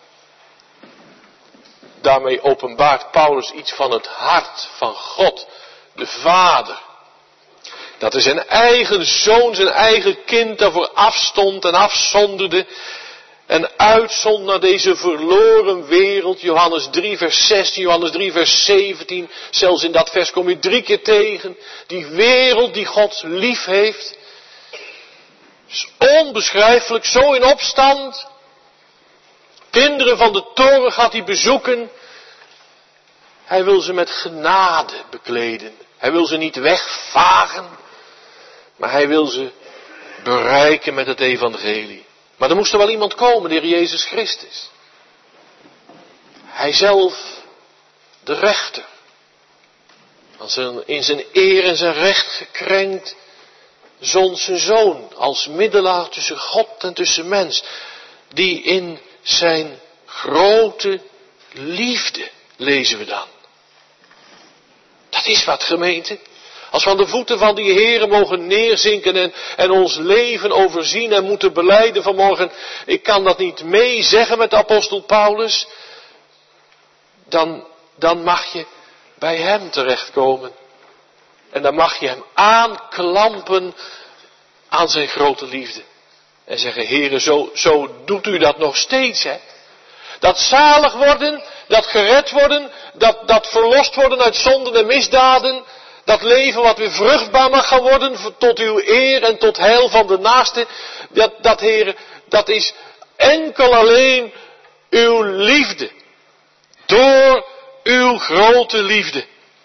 Daarmee openbaart Paulus iets van het hart van God, de Vader. Dat is zijn eigen zoon, zijn eigen kind daarvoor afstond en afzonderde. En uitzond naar deze verloren wereld. Johannes drie vers zestien, Johannes drie vers zeventien. Zelfs in dat vers kom je drie keer tegen. Die wereld die God lief heeft. Is onbeschrijfelijk, zo in opstand. Kinderen van de toren gaat hij bezoeken. Hij wil ze met genade bekleden. Hij wil ze niet wegvagen. Maar hij wil ze bereiken met het evangelie. Maar er moest er wel iemand komen, de Heer Jezus Christus. Hij zelf, de rechter. Als in zijn eer en zijn recht gekrenkt, zond zijn zoon als middelaar tussen God en tussen mens. Die in zijn grote liefde, lezen we dan. Dat is wat, gemeente. Als we aan de voeten van die Heere mogen neerzinken en, en ons leven overzien en moeten belijden vanmorgen. Ik kan dat niet meezeggen met de apostel Paulus. Dan, dan mag je bij hem terechtkomen. En dan mag je hem aanklampen aan zijn grote liefde. En zeggen: Heere, zo, zo doet u dat nog steeds, hè. Dat zalig worden, dat gered worden, dat, dat verlost worden uit zonden en misdaden. Dat leven wat weer vruchtbaar mag gaan worden tot uw eer en tot heil van de naaste. Dat, dat Heere, dat is enkel alleen uw liefde. Door uw grote liefde.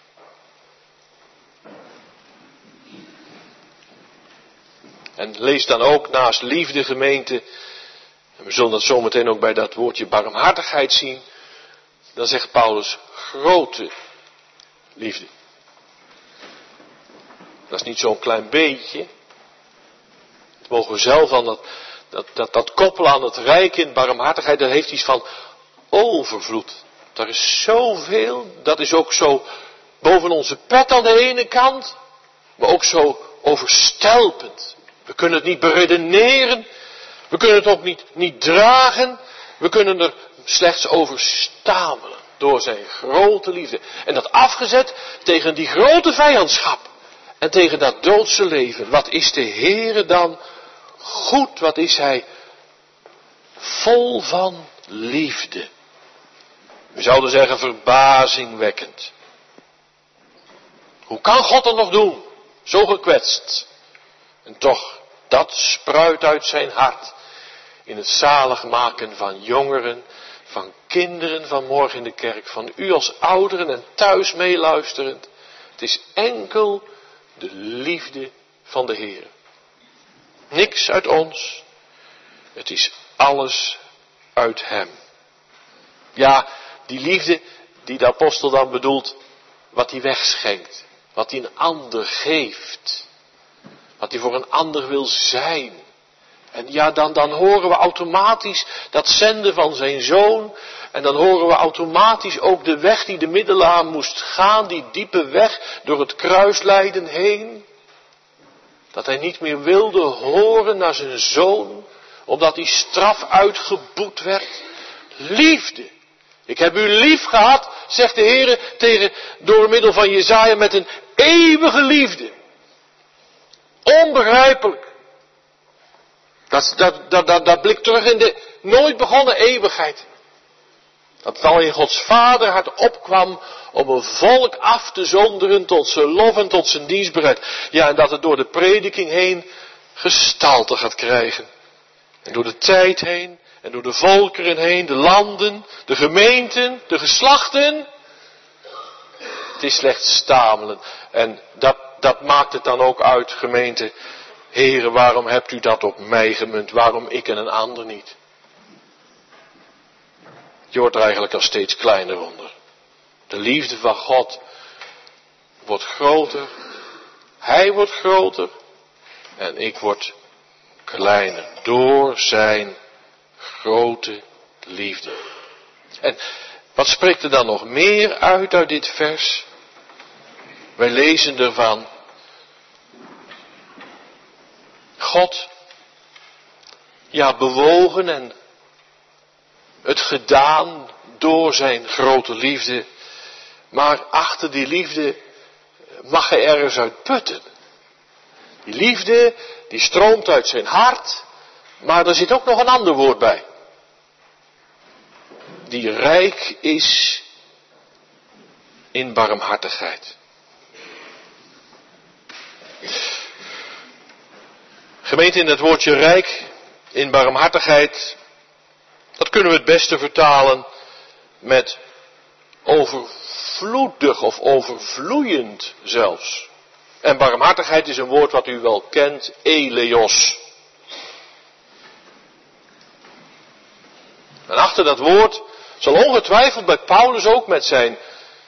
En lees dan ook naast liefde, gemeente. En we zullen dat zometeen ook bij dat woordje barmhartigheid zien. Dan zegt Paulus grote liefde. Dat is niet zo'n klein beetje. Dat mogen we zelf aan dat, dat, dat, dat koppelen aan het rijk in barmhartigheid. Dat heeft iets van overvloed. Daar is zoveel. Dat is ook zo boven onze pet aan de ene kant. Maar ook zo overstelpend. We kunnen het niet beredeneren. We kunnen het ook niet, niet dragen. We kunnen er slechts over stamelen. door zijn grote liefde. En dat afgezet tegen die grote vijandschap. En tegen dat doodse leven. Wat is de Heere dan goed? Wat is Hij vol van liefde? We zouden zeggen verbazingwekkend. Hoe kan God dat nog doen? Zo gekwetst. En toch, dat spruit uit zijn hart. In het zalig maken van jongeren, van kinderen van morgen in de kerk. Van u als ouderen en thuis meeluisterend. Het is enkel de liefde van de Heer. Niks uit ons. Het is alles uit Hem. Ja, die liefde die de apostel dan bedoelt, wat hij wegschenkt. Wat hij een ander geeft. Wat hij voor een ander wil zijn. En ja, dan, dan horen we automatisch dat zenden van zijn zoon. En dan horen we automatisch ook de weg die de middelaar moest gaan. Die diepe weg door het kruislijden heen. Dat hij niet meer wilde horen naar zijn zoon. Omdat die straf uitgeboet werd. Liefde. Ik heb u lief gehad, zegt de Heer tegen, door middel van Jesaja, met een eeuwige liefde. Onbegrijpelijk. Dat, dat, dat, dat, dat blikt terug in de nooit begonnen eeuwigheid. Dat het al in Gods vaderhart opkwam om een volk af te zonderen tot zijn lof en tot zijn dienstbaarheid. Ja, en dat het door de prediking heen gestalte gaat krijgen. En door de tijd heen, en door de volkeren heen, de landen, de gemeenten, de geslachten. Het is slechts stamelen. En dat, dat maakt het dan ook uit, gemeente. Heren, waarom hebt u dat op mij gemunt? Waarom ik en een ander niet? Je wordt er eigenlijk al steeds kleiner onder. De liefde van God wordt groter. Hij wordt groter. En ik word kleiner. Door zijn grote liefde. En wat spreekt er dan nog meer uit uit dit vers? Wij lezen ervan. God, ja, bewogen en het gedaan door zijn grote liefde. Maar achter die liefde mag hij ergens uit putten. Die liefde, die stroomt uit zijn hart. Maar er zit ook nog een ander woord bij. Die rijk is in barmhartigheid. Gemeente, in het woordje rijk in barmhartigheid, dat kunnen we het beste vertalen met overvloedig of overvloeiend zelfs. En barmhartigheid is een woord wat u wel kent, eleos. En achter dat woord zal ongetwijfeld bij Paulus ook met zijn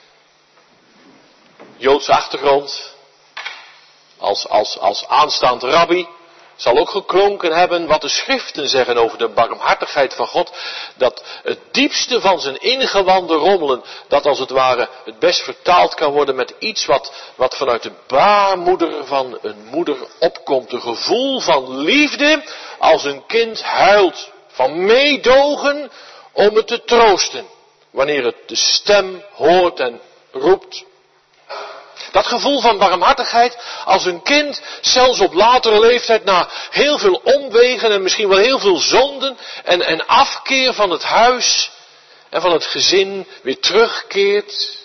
Joodse achtergrond, als, als, als aanstaand rabbi, zal ook geklonken hebben wat de schriften zeggen over de barmhartigheid van God. Dat het diepste van zijn ingewanden rommelen, dat als het ware het best vertaald kan worden met iets wat, wat vanuit de baarmoeder van een moeder opkomt. Een gevoel van liefde als een kind huilt. Van meedogen om het te troosten. Wanneer het de stem hoort en roept. Dat gevoel van barmhartigheid als een kind, zelfs op latere leeftijd, na heel veel omwegen en misschien wel heel veel zonden en, en afkeer van het huis en van het gezin, weer terugkeert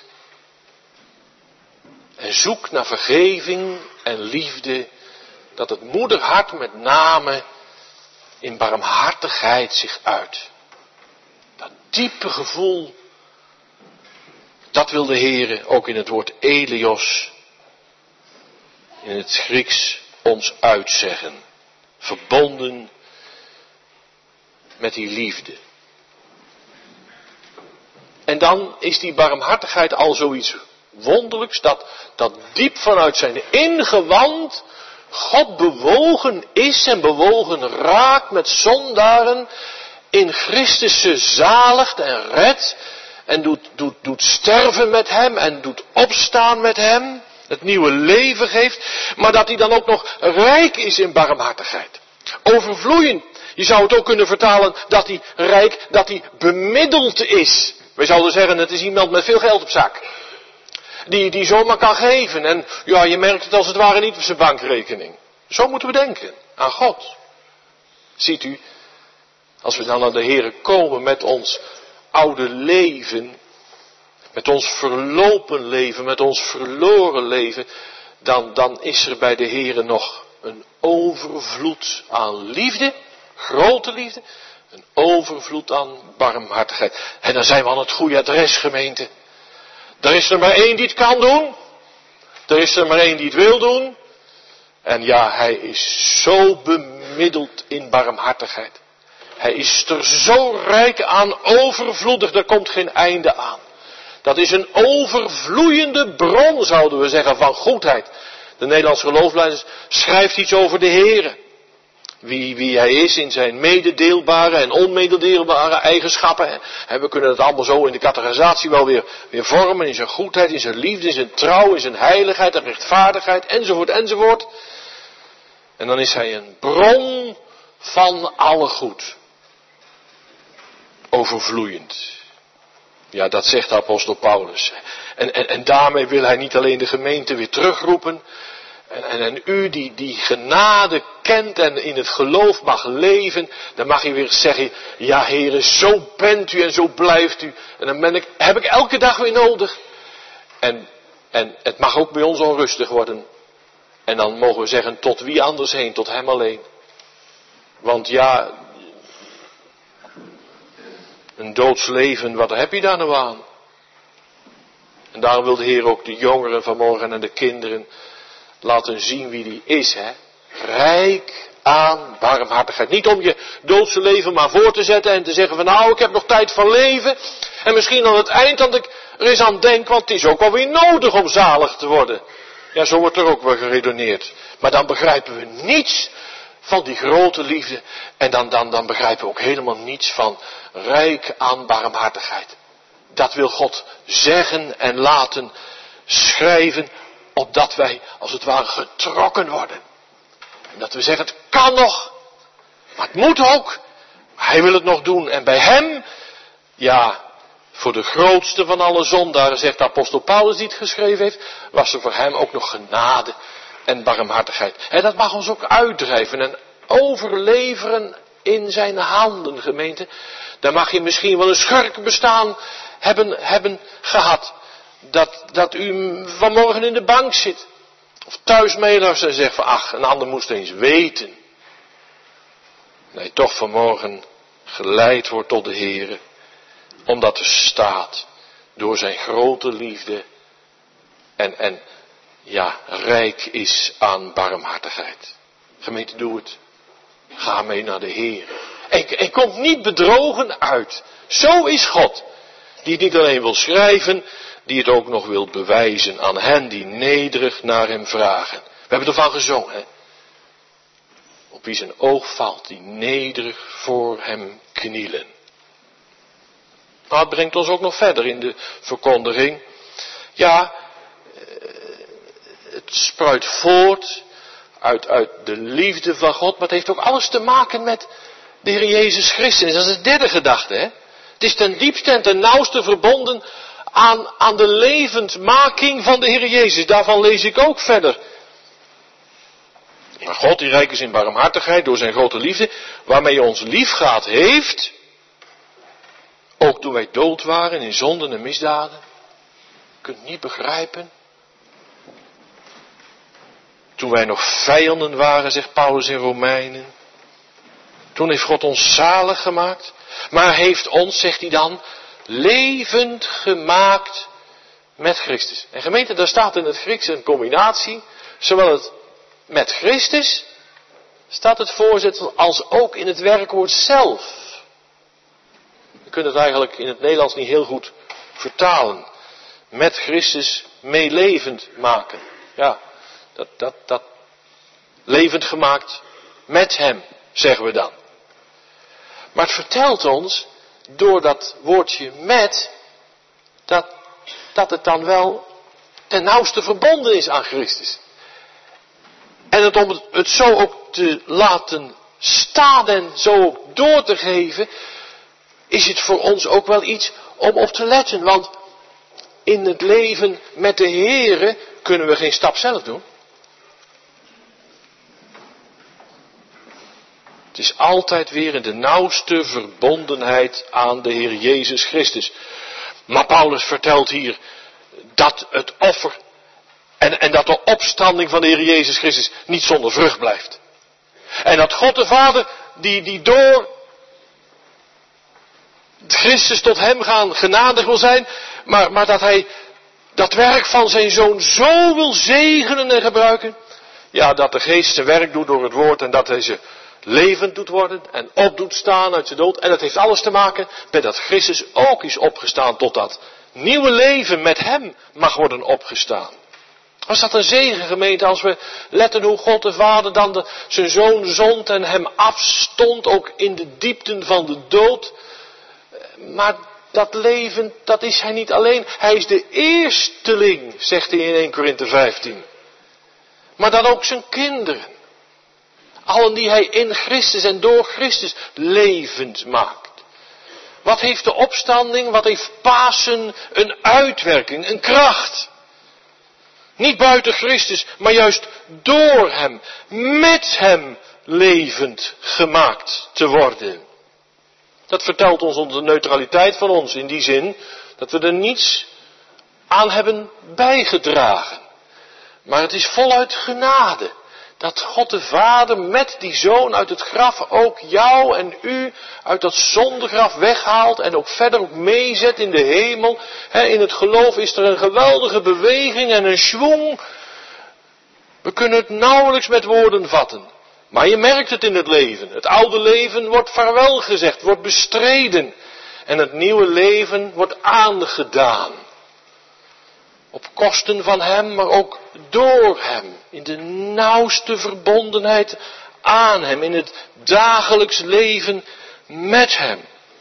en zoekt naar vergeving en liefde, dat het moederhart met name in barmhartigheid zich uit. Dat diepe gevoel, dat wil de Heere ook in het woord eleos, in het Grieks, ons uitzeggen. Verbonden met die liefde. En dan is die barmhartigheid al zoiets wonderlijks, dat, dat diep vanuit zijn ingewand God bewogen is en bewogen raakt met zondaren, in Christus ze zaligt en redt en doet, doet, doet sterven met hem en doet opstaan met hem, het nieuwe leven geeft, maar dat hij dan ook nog rijk is in barmhartigheid. Overvloeiend. Je zou het ook kunnen vertalen dat hij rijk, dat hij bemiddeld is Wij zouden zeggen, het is iemand met veel geld op zak. Die, die zomaar kan geven. En ja, je merkt het als het ware niet op zijn bankrekening. Zo moeten we denken. Aan God. Ziet u, als we dan naar de Heere komen met ons oude leven, met ons verlopen leven, met ons verloren leven, dan, dan is er bij de Heere nog een overvloed aan liefde, grote liefde, een overvloed aan barmhartigheid. En dan zijn we aan het goede adres, gemeente. Er is er maar één die het kan doen. Er is er maar één die het wil doen. En ja, hij is zo bemiddeld in barmhartigheid. Hij is er zo rijk aan, overvloedig, daar komt geen einde aan. Dat is een overvloeiende bron, zouden we zeggen, van goedheid. De Nederlandse geloofsleiders schrijft iets over de Heere. Wie, wie hij is in zijn mededeelbare en onmededeelbare eigenschappen. En we kunnen het allemaal zo in de categorisatie wel weer, weer vormen. In zijn goedheid, in zijn liefde, in zijn trouw, in zijn heiligheid en rechtvaardigheid, enzovoort, enzovoort. En dan is hij een bron van alle goed. Overvloeiend. Ja, dat zegt de apostel Paulus. En, en, en daarmee wil hij niet alleen de gemeente weer terugroepen. En, en, en u die, die genade kent en in het geloof mag leven, dan mag je weer zeggen, ja Heere, zo bent u en zo blijft u. En dan ben ik, heb ik elke dag weer nodig. En, en het mag ook bij ons onrustig worden. En dan mogen we zeggen, tot wie anders heen, tot hem alleen. Want ja, een doods leven, wat heb je daar nou aan? En daarom wil de Heer ook de jongeren vanmorgen en de kinderen laten zien wie die is, hè. Rijk aan barmhartigheid. Niet om je doodse leven maar voor te zetten en te zeggen van nou, ik heb nog tijd van leven. En misschien aan het eind dat ik er eens aan denk, want het is ook wel weer nodig om zalig te worden. Ja, zo wordt er ook wel geredeneerd. Maar dan begrijpen we niets van die grote liefde. En dan, dan, dan begrijpen we ook helemaal niets van rijk aan barmhartigheid. Dat wil God zeggen en laten schrijven, opdat wij als het ware getrokken worden. En dat we zeggen, het kan nog, maar het moet ook. Maar hij wil het nog doen. En bij hem, ja, voor de grootste van alle zondaren, zegt de apostel Paulus die het geschreven heeft, was er voor hem ook nog genade en barmhartigheid. En dat mag ons ook uitdrijven en overleveren in zijn handen, gemeente. Dan mag je misschien wel een schurk bestaan hebben, hebben gehad. Dat, dat u vanmorgen in de bank zit. Of thuis meeluistert en zegt van ach, een ander moest eens weten. Nee, toch vanmorgen geleid wordt tot de Heere. Omdat er staat, door zijn grote liefde en, en ja, rijk is aan barmhartigheid. Gemeente, doe het. Ga mee naar de Heer. En, en komt niet bedrogen uit. Zo is God. Die het niet alleen wil schrijven, die het ook nog wil bewijzen aan hen die nederig naar hem vragen. We hebben ervan gezongen, hè. Op wie zijn oog valt, die nederig voor hem knielen. Maar het brengt ons ook nog verder in de verkondiging. Ja, het spruit voort uit, uit de liefde van God, maar het heeft ook alles te maken met de Heer Jezus Christus. Dat is de derde gedachte, hè. Het is ten diepste en ten nauwste verbonden aan, aan de levendmaking van de Heer Jezus. Daarvan lees ik ook verder. Maar God, die rijk is in barmhartigheid door zijn grote liefde, waarmee hij ons liefgehad heeft, ook toen wij dood waren in zonden en misdaden. Je kunt niet begrijpen. Toen wij nog vijanden waren, zegt Paulus in Romeinen. Toen heeft God ons zalig gemaakt. Maar heeft ons, zegt hij dan, levend gemaakt met Christus. En gemeente, daar staat in het Grieks een combinatie. Zowel het met Christus, staat het voorzetsel, als ook in het werkwoord zelf. Je kunt het eigenlijk in het Nederlands niet heel goed vertalen. Met Christus meelevend maken. Ja, dat, dat, dat levend gemaakt met hem, zeggen we dan. Maar het vertelt ons, door dat woordje met, dat, dat het dan wel ten nauwste verbonden is aan Christus. En het, om het, het zo ook te laten staan en zo ook door te geven, is het voor ons ook wel iets om op te letten. Want in het leven met de Heere kunnen we geen stap zelf doen. Het is altijd weer in de nauwste verbondenheid aan de Heer Jezus Christus. Maar Paulus vertelt hier dat het offer en, en dat de opstanding van de Heer Jezus Christus niet zonder vrucht blijft. En dat God de Vader, die, die door Christus tot hem gaan genadig wil zijn, maar, maar dat hij dat werk van zijn Zoon zo wil zegenen en gebruiken, ja, dat de Geest zijn werk doet door het woord en dat hij ze levend doet worden en op doet staan uit zijn dood. En dat heeft alles te maken met dat Christus ook is opgestaan tot dat nieuwe leven met hem mag worden opgestaan. Was dat een zegen, gemeente, als we letten hoe God de Vader dan de, zijn Zoon zond en hem afstond, ook in de diepten van de dood. Maar dat leven, dat is hij niet alleen. Hij is de eersteling, zegt hij in Eerste Korinthe vijftien. Maar dan ook zijn kinderen. Allen die hij in Christus en door Christus levend maakt. Wat heeft de opstanding, wat heeft Pasen een uitwerking, een kracht? Niet buiten Christus, maar juist door hem, met hem levend gemaakt te worden. Dat vertelt ons onze neutraliteit van ons in die zin dat we er niets aan hebben bijgedragen. Maar het is voluit genade. Dat God de Vader met die Zoon uit het graf ook jou en u uit dat zondegraf weghaalt en ook verder ook meezet in de hemel. He, in het geloof is er een geweldige beweging en een schwung. We kunnen het nauwelijks met woorden vatten. Maar je merkt het in het leven. Het oude leven wordt vaarwel gezegd, wordt bestreden. En het nieuwe leven wordt aangedaan. Op kosten van hem, maar ook door hem. In de nauwste verbondenheid aan hem. In het dagelijks leven met hem.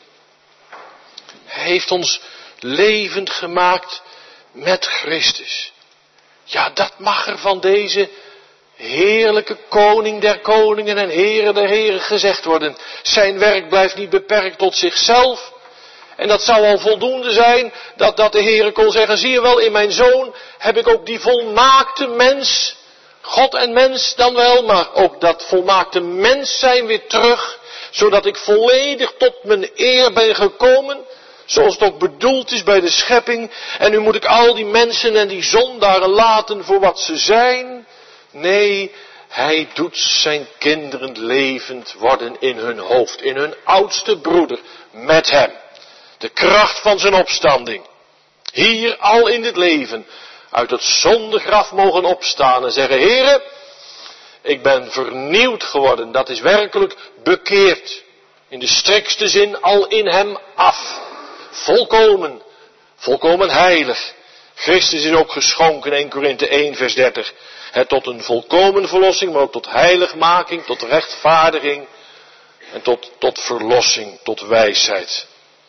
Hij heeft ons levend gemaakt met Christus. Ja, dat mag er van deze heerlijke koning der koningen en heren der heren gezegd worden. Zijn werk blijft niet beperkt tot zichzelf. En dat zou al voldoende zijn, dat, dat de Heere kon zeggen, zie je wel, in mijn Zoon heb ik ook die volmaakte mens, God en mens dan wel, maar ook dat volmaakte mens zijn weer terug, zodat ik volledig tot mijn eer ben gekomen, zoals het ook bedoeld is bij de schepping. En nu moet ik al die mensen en die zondaren laten voor wat ze zijn. Nee, hij doet zijn kinderen levend worden in hun hoofd, in hun oudste broeder, met hem. De kracht van zijn opstanding. Hier al in dit leven uit het zondegraf mogen opstaan en zeggen, Heere, ik ben vernieuwd geworden. Dat is werkelijk bekeerd. In de strikste zin al in hem af. Volkomen. Volkomen heilig. Christus is ook geschonken, Eerste Korinthe één vers dertig. Het tot een volkomen verlossing, maar ook tot heiligmaking, tot rechtvaardiging en tot, tot verlossing, tot wijsheid.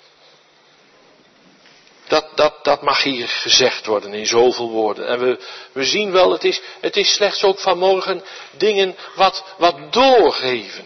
Dat, dat, dat mag hier gezegd worden in zoveel woorden. En we, we zien wel, het is, het is slechts ook vanmorgen dingen wat, wat doorgeven.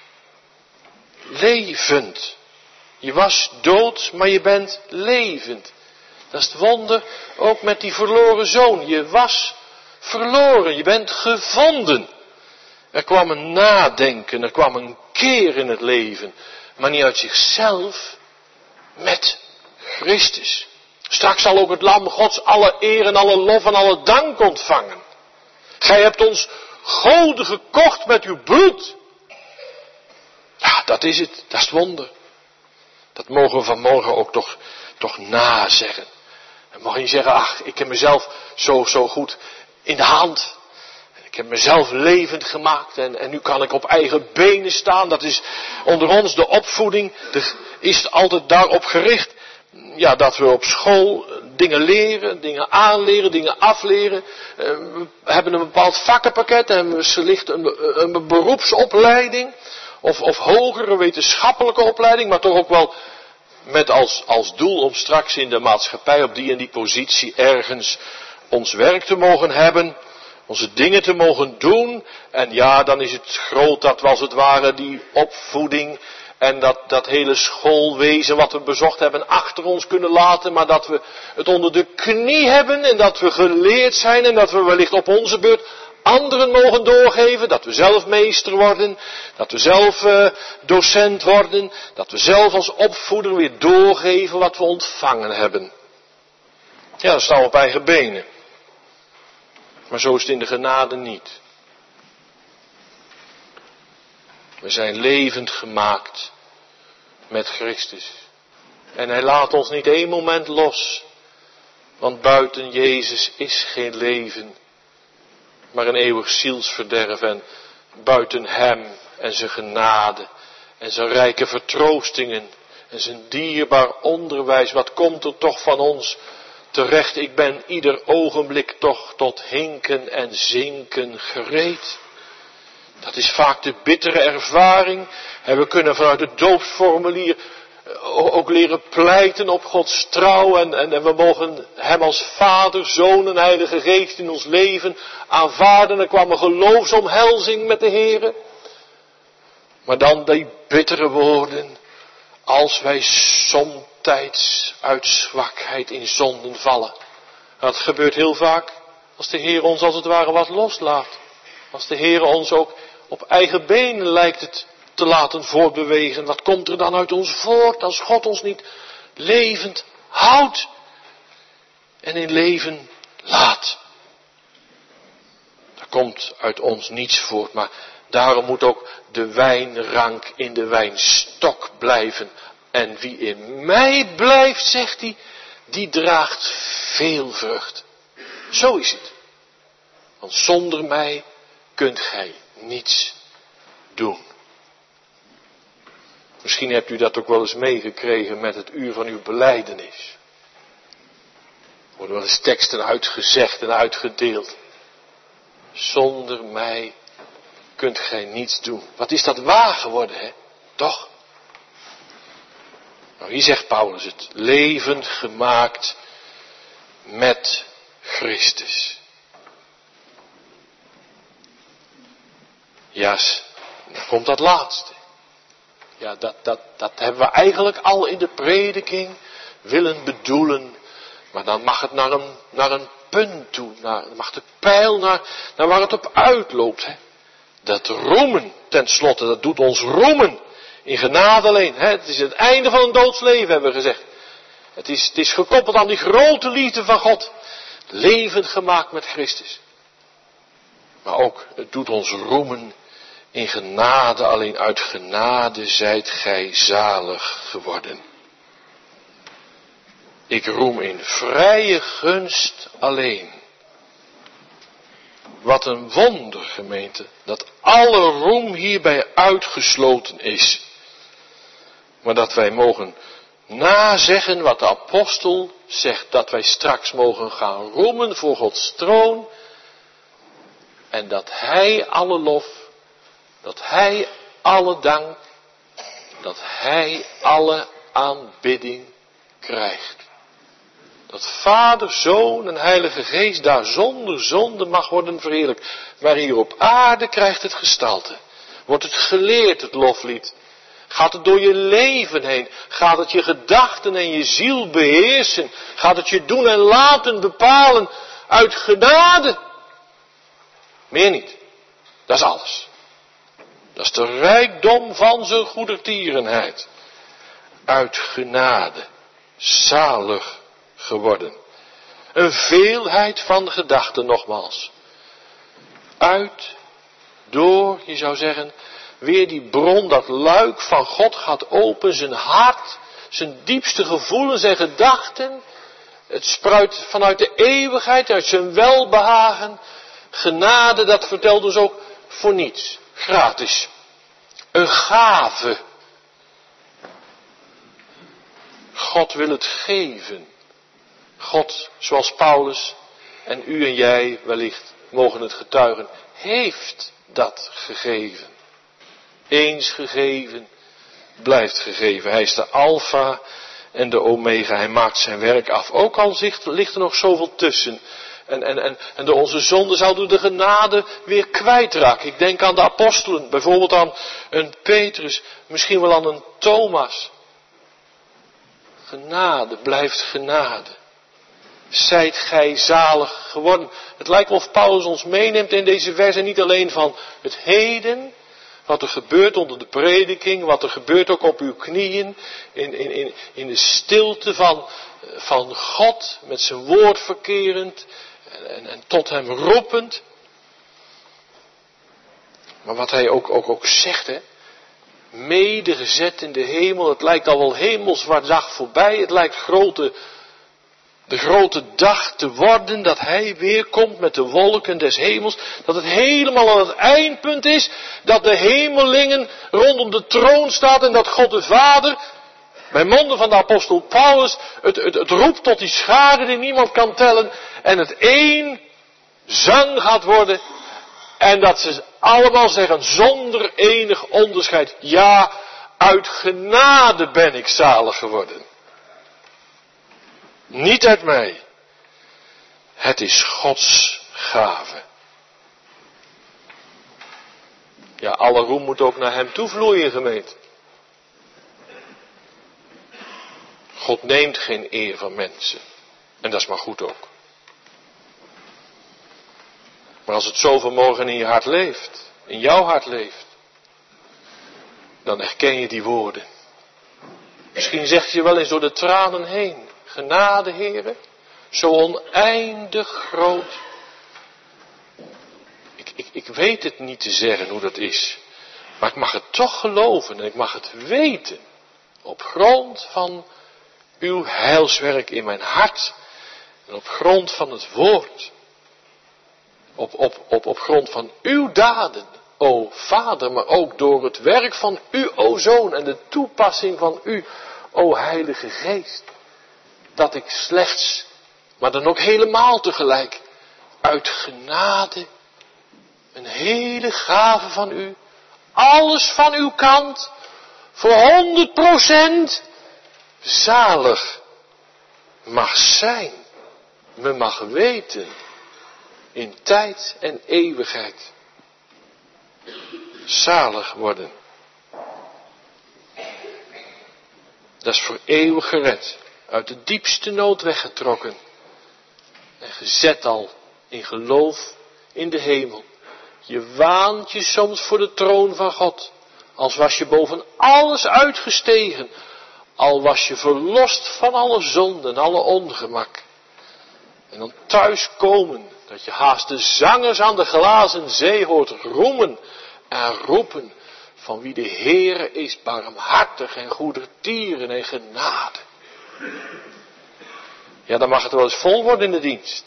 Levend. Je was dood, maar je bent levend. Dat is het wonder ook met die verloren zoon. Je was verloren, je bent gevonden. Er kwam een nadenken, er kwam een keer in het leven. Maar niet uit zichzelf, met Christus. Straks zal ook het lam Gods alle eer en alle lof en alle dank ontvangen. Gij hebt ons goden gekocht met uw bloed. Ja, dat is het. Dat is het wonder. Dat mogen we vanmorgen ook toch, toch nazeggen. Dan mag je zeggen, ach, ik heb mezelf zo, zo goed in de hand. Ik heb mezelf levend gemaakt en, en nu kan ik op eigen benen staan. Dat is onder ons de opvoeding. De, is altijd daarop gericht. Ja, dat we op school dingen leren, dingen aanleren, dingen afleren. We hebben een bepaald vakkenpakket en wellicht een, een beroepsopleiding. Of, of hogere wetenschappelijke opleiding, maar toch ook wel met als, als doel om straks in de maatschappij op die en die positie ergens ons werk te mogen hebben. Onze dingen te mogen doen. En ja, dan is het groot dat we als het ware die opvoeding En dat, dat hele schoolwezen wat we bezocht hebben achter ons kunnen laten. Maar dat we het onder de knie hebben. En dat we geleerd zijn. En dat we wellicht op onze beurt anderen mogen doorgeven. Dat we zelf meester worden. Dat we zelf uh, docent worden. Dat we zelf als opvoeder weer doorgeven wat we ontvangen hebben. Ja, dan staan we op eigen benen. Maar zo is het in de genade niet. We zijn levend gemaakt met Christus. En hij laat ons niet één moment los. Want buiten Jezus is geen leven. Maar een eeuwig zielsverderf. En buiten hem en zijn genade. En zijn rijke vertroostingen. En zijn dierbaar onderwijs. Wat komt er toch van ons terecht? Ik ben ieder ogenblik toch tot hinken en zinken gereed. Dat is vaak de bittere ervaring. En we kunnen vanuit het doopsformulier ook leren pleiten op Gods trouw. En, en, en we mogen hem als Vader, Zoon en Heilige Geest in ons leven aanvaarden. Er kwam een geloofsomhelzing met de Heere. Maar dan die bittere woorden. Als wij somtijds uit zwakheid in zonden vallen. Dat gebeurt heel vaak als de Heer ons als het ware wat loslaat. Als de Heer ons ook op eigen benen lijkt het te laten voortbewegen. Wat komt er dan uit ons voort als God ons niet levend houdt en in leven laat? Er komt uit ons niets voort, maar daarom moet ook de wijnrank in de wijnstok blijven. En wie in mij blijft, zegt hij, die draagt veel vrucht. Zo is het. Want zonder mij kunt gij niets doen. Misschien hebt u dat ook wel eens meegekregen met het uur van uw belijdenis. Er worden wel eens teksten uitgezegd en uitgedeeld. Zonder mij kunt gij niets doen. Wat is dat waar geworden, hè? Toch? Nou, hier zegt Paulus het. Leven gemaakt met Christus. Ja, dan komt dat laatste. Ja, dat, dat, dat hebben we eigenlijk al in de prediking willen bedoelen. Maar dan mag het naar een, naar een punt toe. Naar, dan mag de pijl naar, naar waar het op uitloopt. Hè. Dat roemen, tenslotte, dat doet ons roemen. In genade alleen. Hè. Het is het einde van een doodsleven, hebben we gezegd. Het is, het is gekoppeld aan die grote liefde van God. Levend gemaakt met Christus. Maar ook, het doet ons roemen in genade, alleen uit genade zijt gij zalig geworden. Ik roem in vrije gunst alleen. Wat een wonder, gemeente, dat alle roem hierbij uitgesloten is. Maar dat wij mogen nazeggen wat de apostel zegt, dat wij straks mogen gaan roemen voor Gods troon. En dat hij alle lof, dat hij alle dank, dat hij alle aanbidding krijgt. Dat Vader, Zoon en Heilige Geest daar zonder zonde mag worden verheerlijkt. Maar hier op aarde krijgt het gestalte. Wordt het geleerd, het loflied. Gaat het door je leven heen. Gaat het je gedachten en je ziel beheersen. Gaat het je doen en laten bepalen uit genade. Meer niet. Dat is alles. Dat is de rijkdom van zijn goedertierenheid. Uit genade. Zalig geworden. Een veelheid van gedachten nogmaals. Uit, door, je zou zeggen, weer die bron, dat luik van God gaat open, zijn hart, zijn diepste gevoelens en gedachten. Het spruit vanuit de eeuwigheid, uit zijn welbehagen. Genade, dat vertelt dus ook voor niets. Gratis. Een gave. God wil het geven. God, zoals Paulus en u en jij wellicht mogen het getuigen, heeft dat gegeven. Eens gegeven, blijft gegeven. Hij is de alfa en de omega. Hij maakt zijn werk af. Ook al ligt er nog zoveel tussen. En, en, en, en door onze zonde zouden we de genade weer kwijtraken. Ik denk aan de apostelen, bijvoorbeeld aan een Petrus, misschien wel aan een Thomas. Genade blijft genade. Zijt gij zalig geworden. Het lijkt wel of Paulus ons meeneemt in deze verse niet alleen van het heden, wat er gebeurt onder de prediking, wat er gebeurt ook op uw knieën, in, in, in, in de stilte van, van God, met zijn woord verkerend en, en, en tot hem roepend. Maar wat hij ook, ook, ook zegt, hè, medegezet in de hemel, het lijkt al wel hemelswaard dag voorbij, het lijkt grote, de grote dag te worden dat hij weer komt met de wolken des hemels, dat het helemaal aan het eindpunt is, dat de hemelingen rondom de troon staat en dat God de Vader, bij monden van de apostel Paulus, het, het, het roept tot die scharen die niemand kan tellen en het één zang gaat worden en dat ze allemaal zeggen zonder enig onderscheid, ja, uit genade ben ik zalig geworden. Niet uit mij. Het is Gods gave. Ja, alle roem moet ook naar hem toevloeien, gemeente. God neemt geen eer van mensen. En dat is maar goed ook. Maar als het zo vanmorgen in je hart leeft, in jouw hart leeft, dan herken je die woorden. Misschien zeg je wel eens door de tranen heen, genade, Heere, zo oneindig groot. Ik, ik, ik weet het niet te zeggen hoe dat is, maar ik mag het toch geloven en ik mag het weten, op grond van uw heilswerk in mijn hart en op grond van het woord. Op, op, op, op grond van uw daden, o Vader, maar ook door het werk van u, o Zoon, en de toepassing van u, o Heilige Geest. Dat ik slechts, maar dan ook helemaal tegelijk, uit genade, een hele gave van u, alles van uw kant, voor honderd procent zalig mag zijn, me mag weten. In tijd en eeuwigheid. Zalig worden. Dat is voor eeuwig gered. Uit de diepste nood weggetrokken. En gezet al in geloof in de hemel. Je waant je soms voor de troon van God. Als was je boven alles uitgestegen. Al was je verlost van alle zonden, alle ongemak. En dan thuiskomen. Dat je haast de zangers aan de glazen zee hoort roemen en roepen van wie de Heere is barmhartig en goedertieren en genade. Ja, dan mag het wel eens vol worden in de dienst.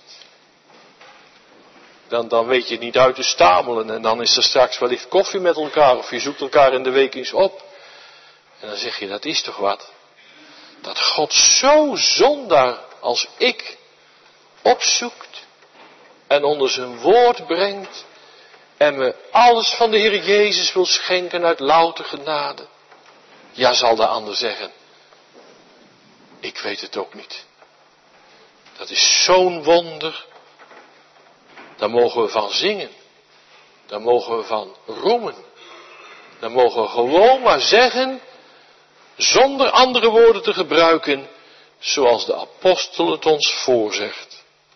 Dan, dan weet je het niet uit te stamelen en dan is er straks wellicht koffie met elkaar of je zoekt elkaar in de week eens op. En dan zeg je, dat is toch wat? Dat God zo zondaar als ik opzoekt. En onder zijn woord brengt. En me alles van de Heer Jezus wil schenken uit louter genade. Ja, zal de ander zeggen. Ik weet het ook niet. Dat is zo'n wonder. Daar mogen we van zingen. Daar mogen we van roemen. Daar mogen we gewoon maar zeggen. Zonder andere woorden te gebruiken. Zoals de apostel het ons voorzegt.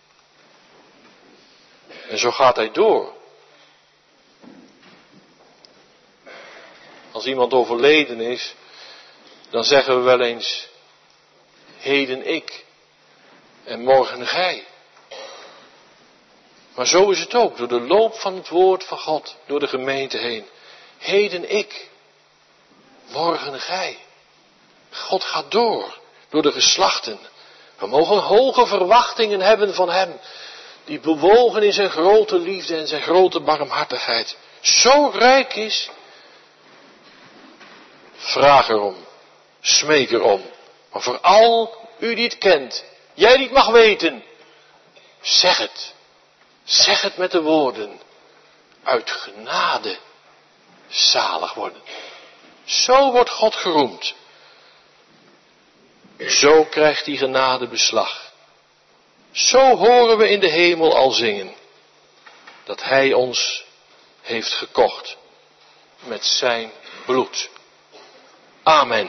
En zo gaat hij door. Als iemand overleden is, dan zeggen we wel eens, heden ik en morgen gij. Maar zo is het ook, door de loop van het woord van God, door de gemeente heen. Heden ik, morgen gij. God gaat door, door de geslachten. We mogen hoge verwachtingen hebben van hem. Die bewogen in zijn grote liefde en zijn grote barmhartigheid. Zo rijk is. Vraag erom. Smeek erom. Maar vooral u die het kent. Jij die het mag weten. Zeg het. Zeg het met de woorden. Uit genade zalig worden. Zo wordt God geroemd. Zo krijgt die genade beslag. Zo horen we in de hemel al zingen, dat hij ons heeft gekocht met zijn bloed. Amen.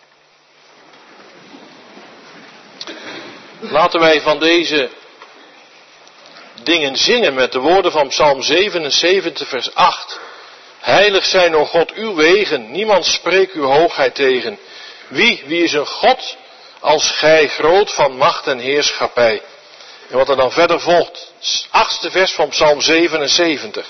Laten wij van deze dingen zingen met de woorden van Psalm zevenenzeventig vers acht. Heilig zijn, o God, uw wegen, niemand spreekt uw hoogheid tegen. Wie, wie is een God als gij, groot van macht en heerschappij? En wat er dan verder volgt, het achtste vers van Psalm zevenenzeventig.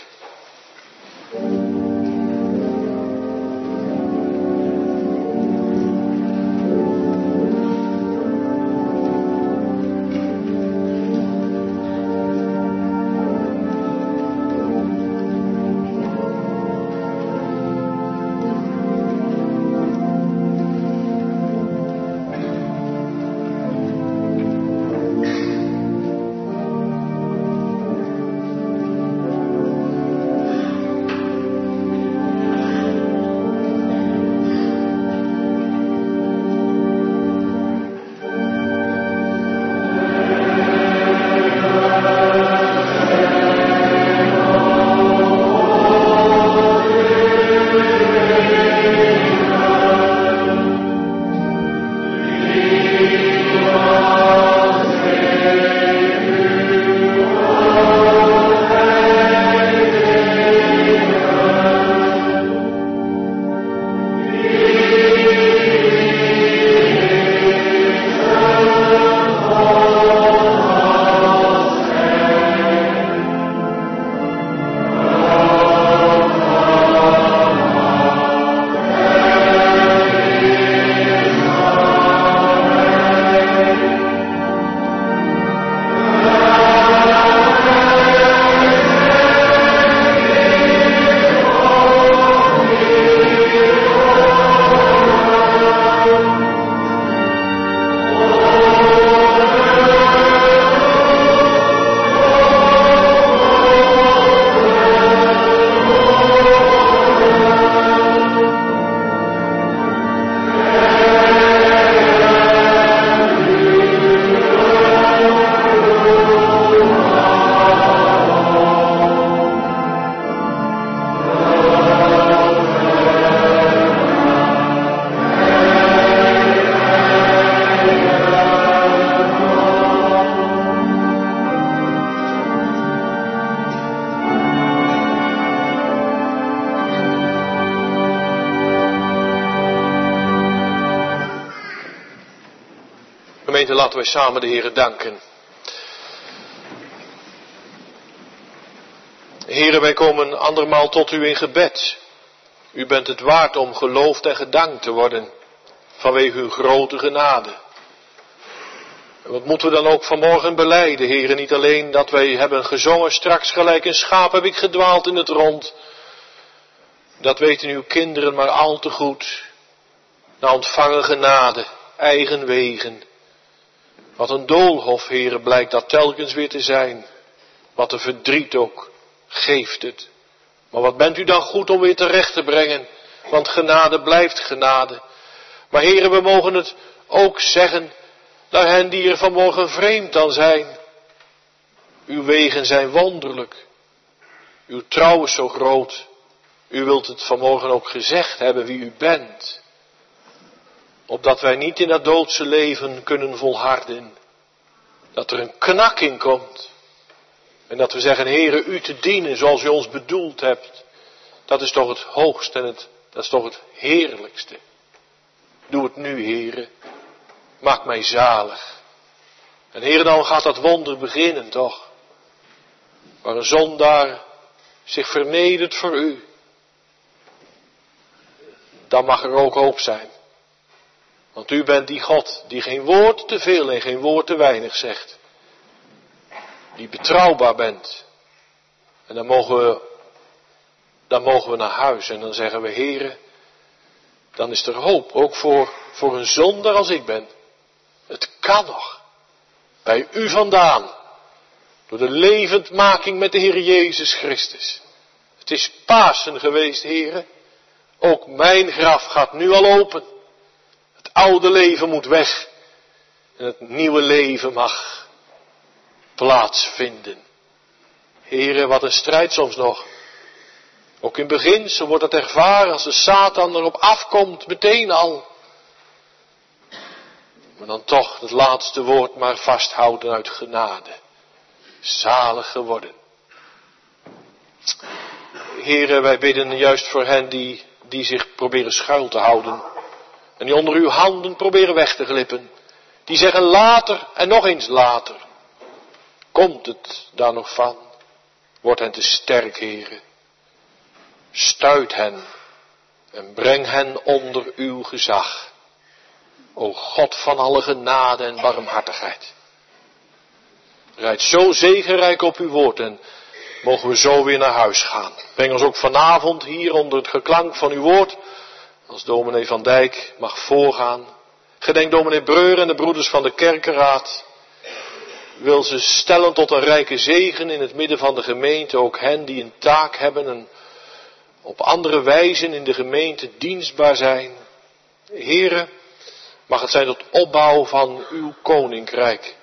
Gemeente, laten wij samen de Heere danken. Heere, wij komen andermaal tot u in gebed. U bent het waard om geloofd en gedankt te worden vanwege uw grote genade. En wat moeten we dan ook vanmorgen belijden, Heere, niet alleen dat wij hebben gezongen, straks gelijk een schaap heb ik gedwaald in het rond. Dat weten uw kinderen maar al te goed. Na ontvangen genade, eigen wegen. Wat een doolhof, Heere, blijkt dat telkens weer te zijn. Wat een verdriet ook, geeft het. Maar wat bent u dan goed om weer terecht te brengen, want genade blijft genade. Maar Heere, we mogen het ook zeggen naar hen die er vanmorgen vreemd aan zijn. Uw wegen zijn wonderlijk. Uw trouw is zo groot. U wilt het vanmorgen ook gezegd hebben wie u bent. Opdat wij niet in dat doodse leven kunnen volharden. Dat er een knakking komt. En dat we zeggen, Heere, u te dienen zoals u ons bedoeld hebt. Dat is toch het hoogste en het, dat is toch het heerlijkste. Doe het nu, Heere. Maak mij zalig. En Heere, dan gaat dat wonder beginnen, toch? Waar een zondaar zich vernedert voor u. Dan mag er ook hoop zijn. Want u bent die God die geen woord te veel en geen woord te weinig zegt. Die betrouwbaar bent. En dan mogen we, dan mogen we naar huis en dan zeggen we, Heere, dan is er hoop, ook voor, voor een zondaar als ik ben. Het kan nog. Bij u vandaan. Door de levendmaking met de Heer Jezus Christus. Het is Pasen geweest, Heere. Ook mijn graf gaat nu al open. Het oude leven moet weg. En het nieuwe leven mag. plaatsvinden. Heere, wat een strijd soms nog. Ook in beginsel wordt het ervaren als de Satan erop afkomt, meteen al. Maar dan toch het laatste woord maar vasthouden uit genade. Zalig geworden. Heere, wij bidden juist voor hen die, die zich proberen schuil te houden. En die onder uw handen proberen weg te glippen. Die zeggen later en nog eens later. Komt het daar nog van? Wordt hen te sterk, Heere. Stuit hen en breng hen onder uw gezag. O God van alle genade en barmhartigheid. Rijd zo zegenrijk op uw woord en mogen we zo weer naar huis gaan. Breng ons ook vanavond hier onder het geklank van uw woord. Als dominee Van Dijk mag voorgaan. Gedenk dominee Breur en de broeders van de kerkenraad. Wil ze stellen tot een rijke zegen in het midden van de gemeente. Ook hen die een taak hebben en op andere wijzen in de gemeente dienstbaar zijn. Here, mag het zijn tot opbouw van uw koninkrijk.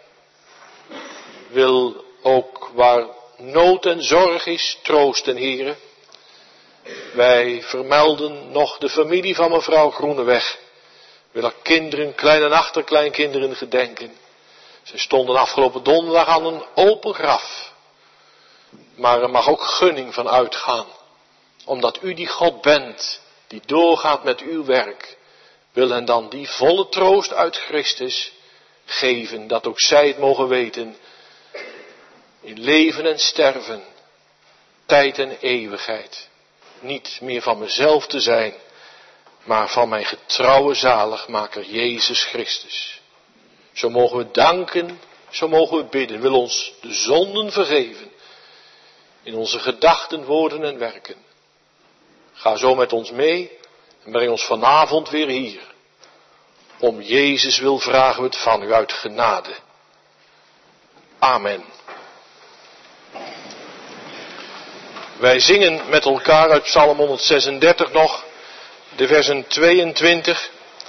Wil ook waar nood en zorg is, troosten, Heere. Wij vermelden nog de familie van mevrouw Groeneweg. Wil haar kinderen, klein- en achterkleinkinderen gedenken. Ze stonden afgelopen donderdag aan een open graf. Maar er mag ook gunning van uitgaan. Omdat u die God bent, die doorgaat met uw werk. Wil hen dan die volle troost uit Christus geven, dat ook zij het mogen weten. In leven en sterven, tijd en eeuwigheid. Niet meer van mezelf te zijn, maar van mijn getrouwe zaligmaker Jezus Christus. Zo mogen we danken, zo mogen we bidden. Wil ons de zonden vergeven. In onze gedachten, woorden en werken. Ga zo met ons mee en breng ons vanavond weer hier. Om Jezus wil vragen we het van u uit genade. Amen. Wij zingen met elkaar uit Psalm honderdzesendertig nog de versen tweeëntwintig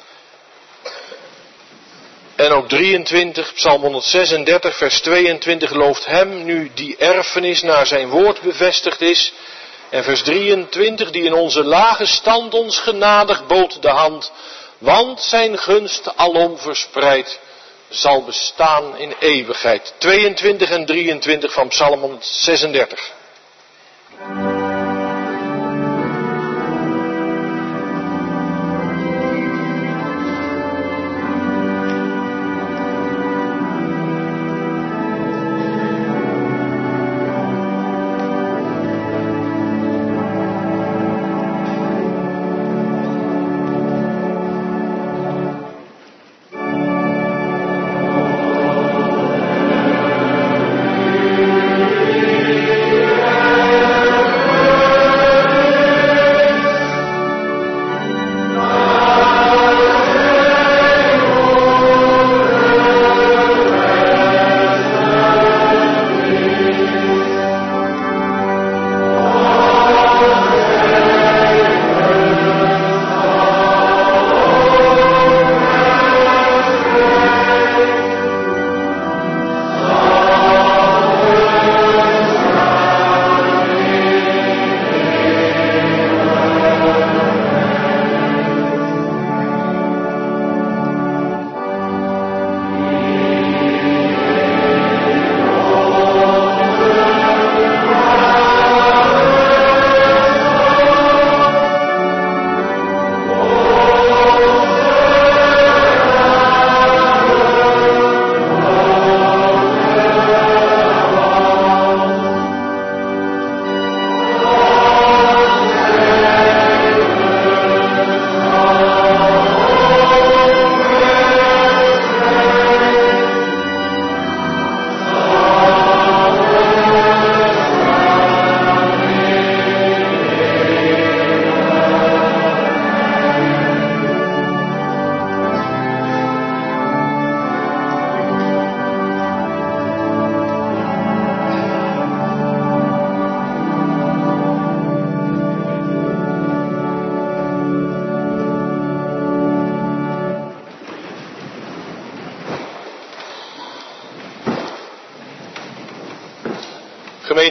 en ook drieëntwintig. Psalm honderdzesendertig vers tweeëntwintig looft hem nu die erfenis naar zijn woord bevestigd is. En vers drieëntwintig die in onze lage stand ons genadig bood de hand. Want zijn gunst alom verspreid zal bestaan in eeuwigheid. tweeëntwintig en drieëntwintig van Psalm honderdzesendertig.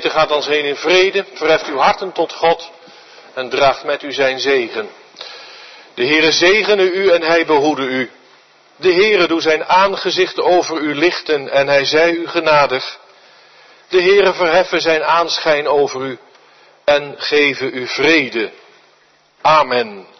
gemeente gaat ons heen in vrede, verheft uw harten tot God en draagt met u zijn zegen. De Heere zegene u en hij behoede u. De Heere doe zijn aangezicht over u lichten en hij zij u genadig. De Heere verheffen zijn aanschijn over u en geven u vrede. Amen.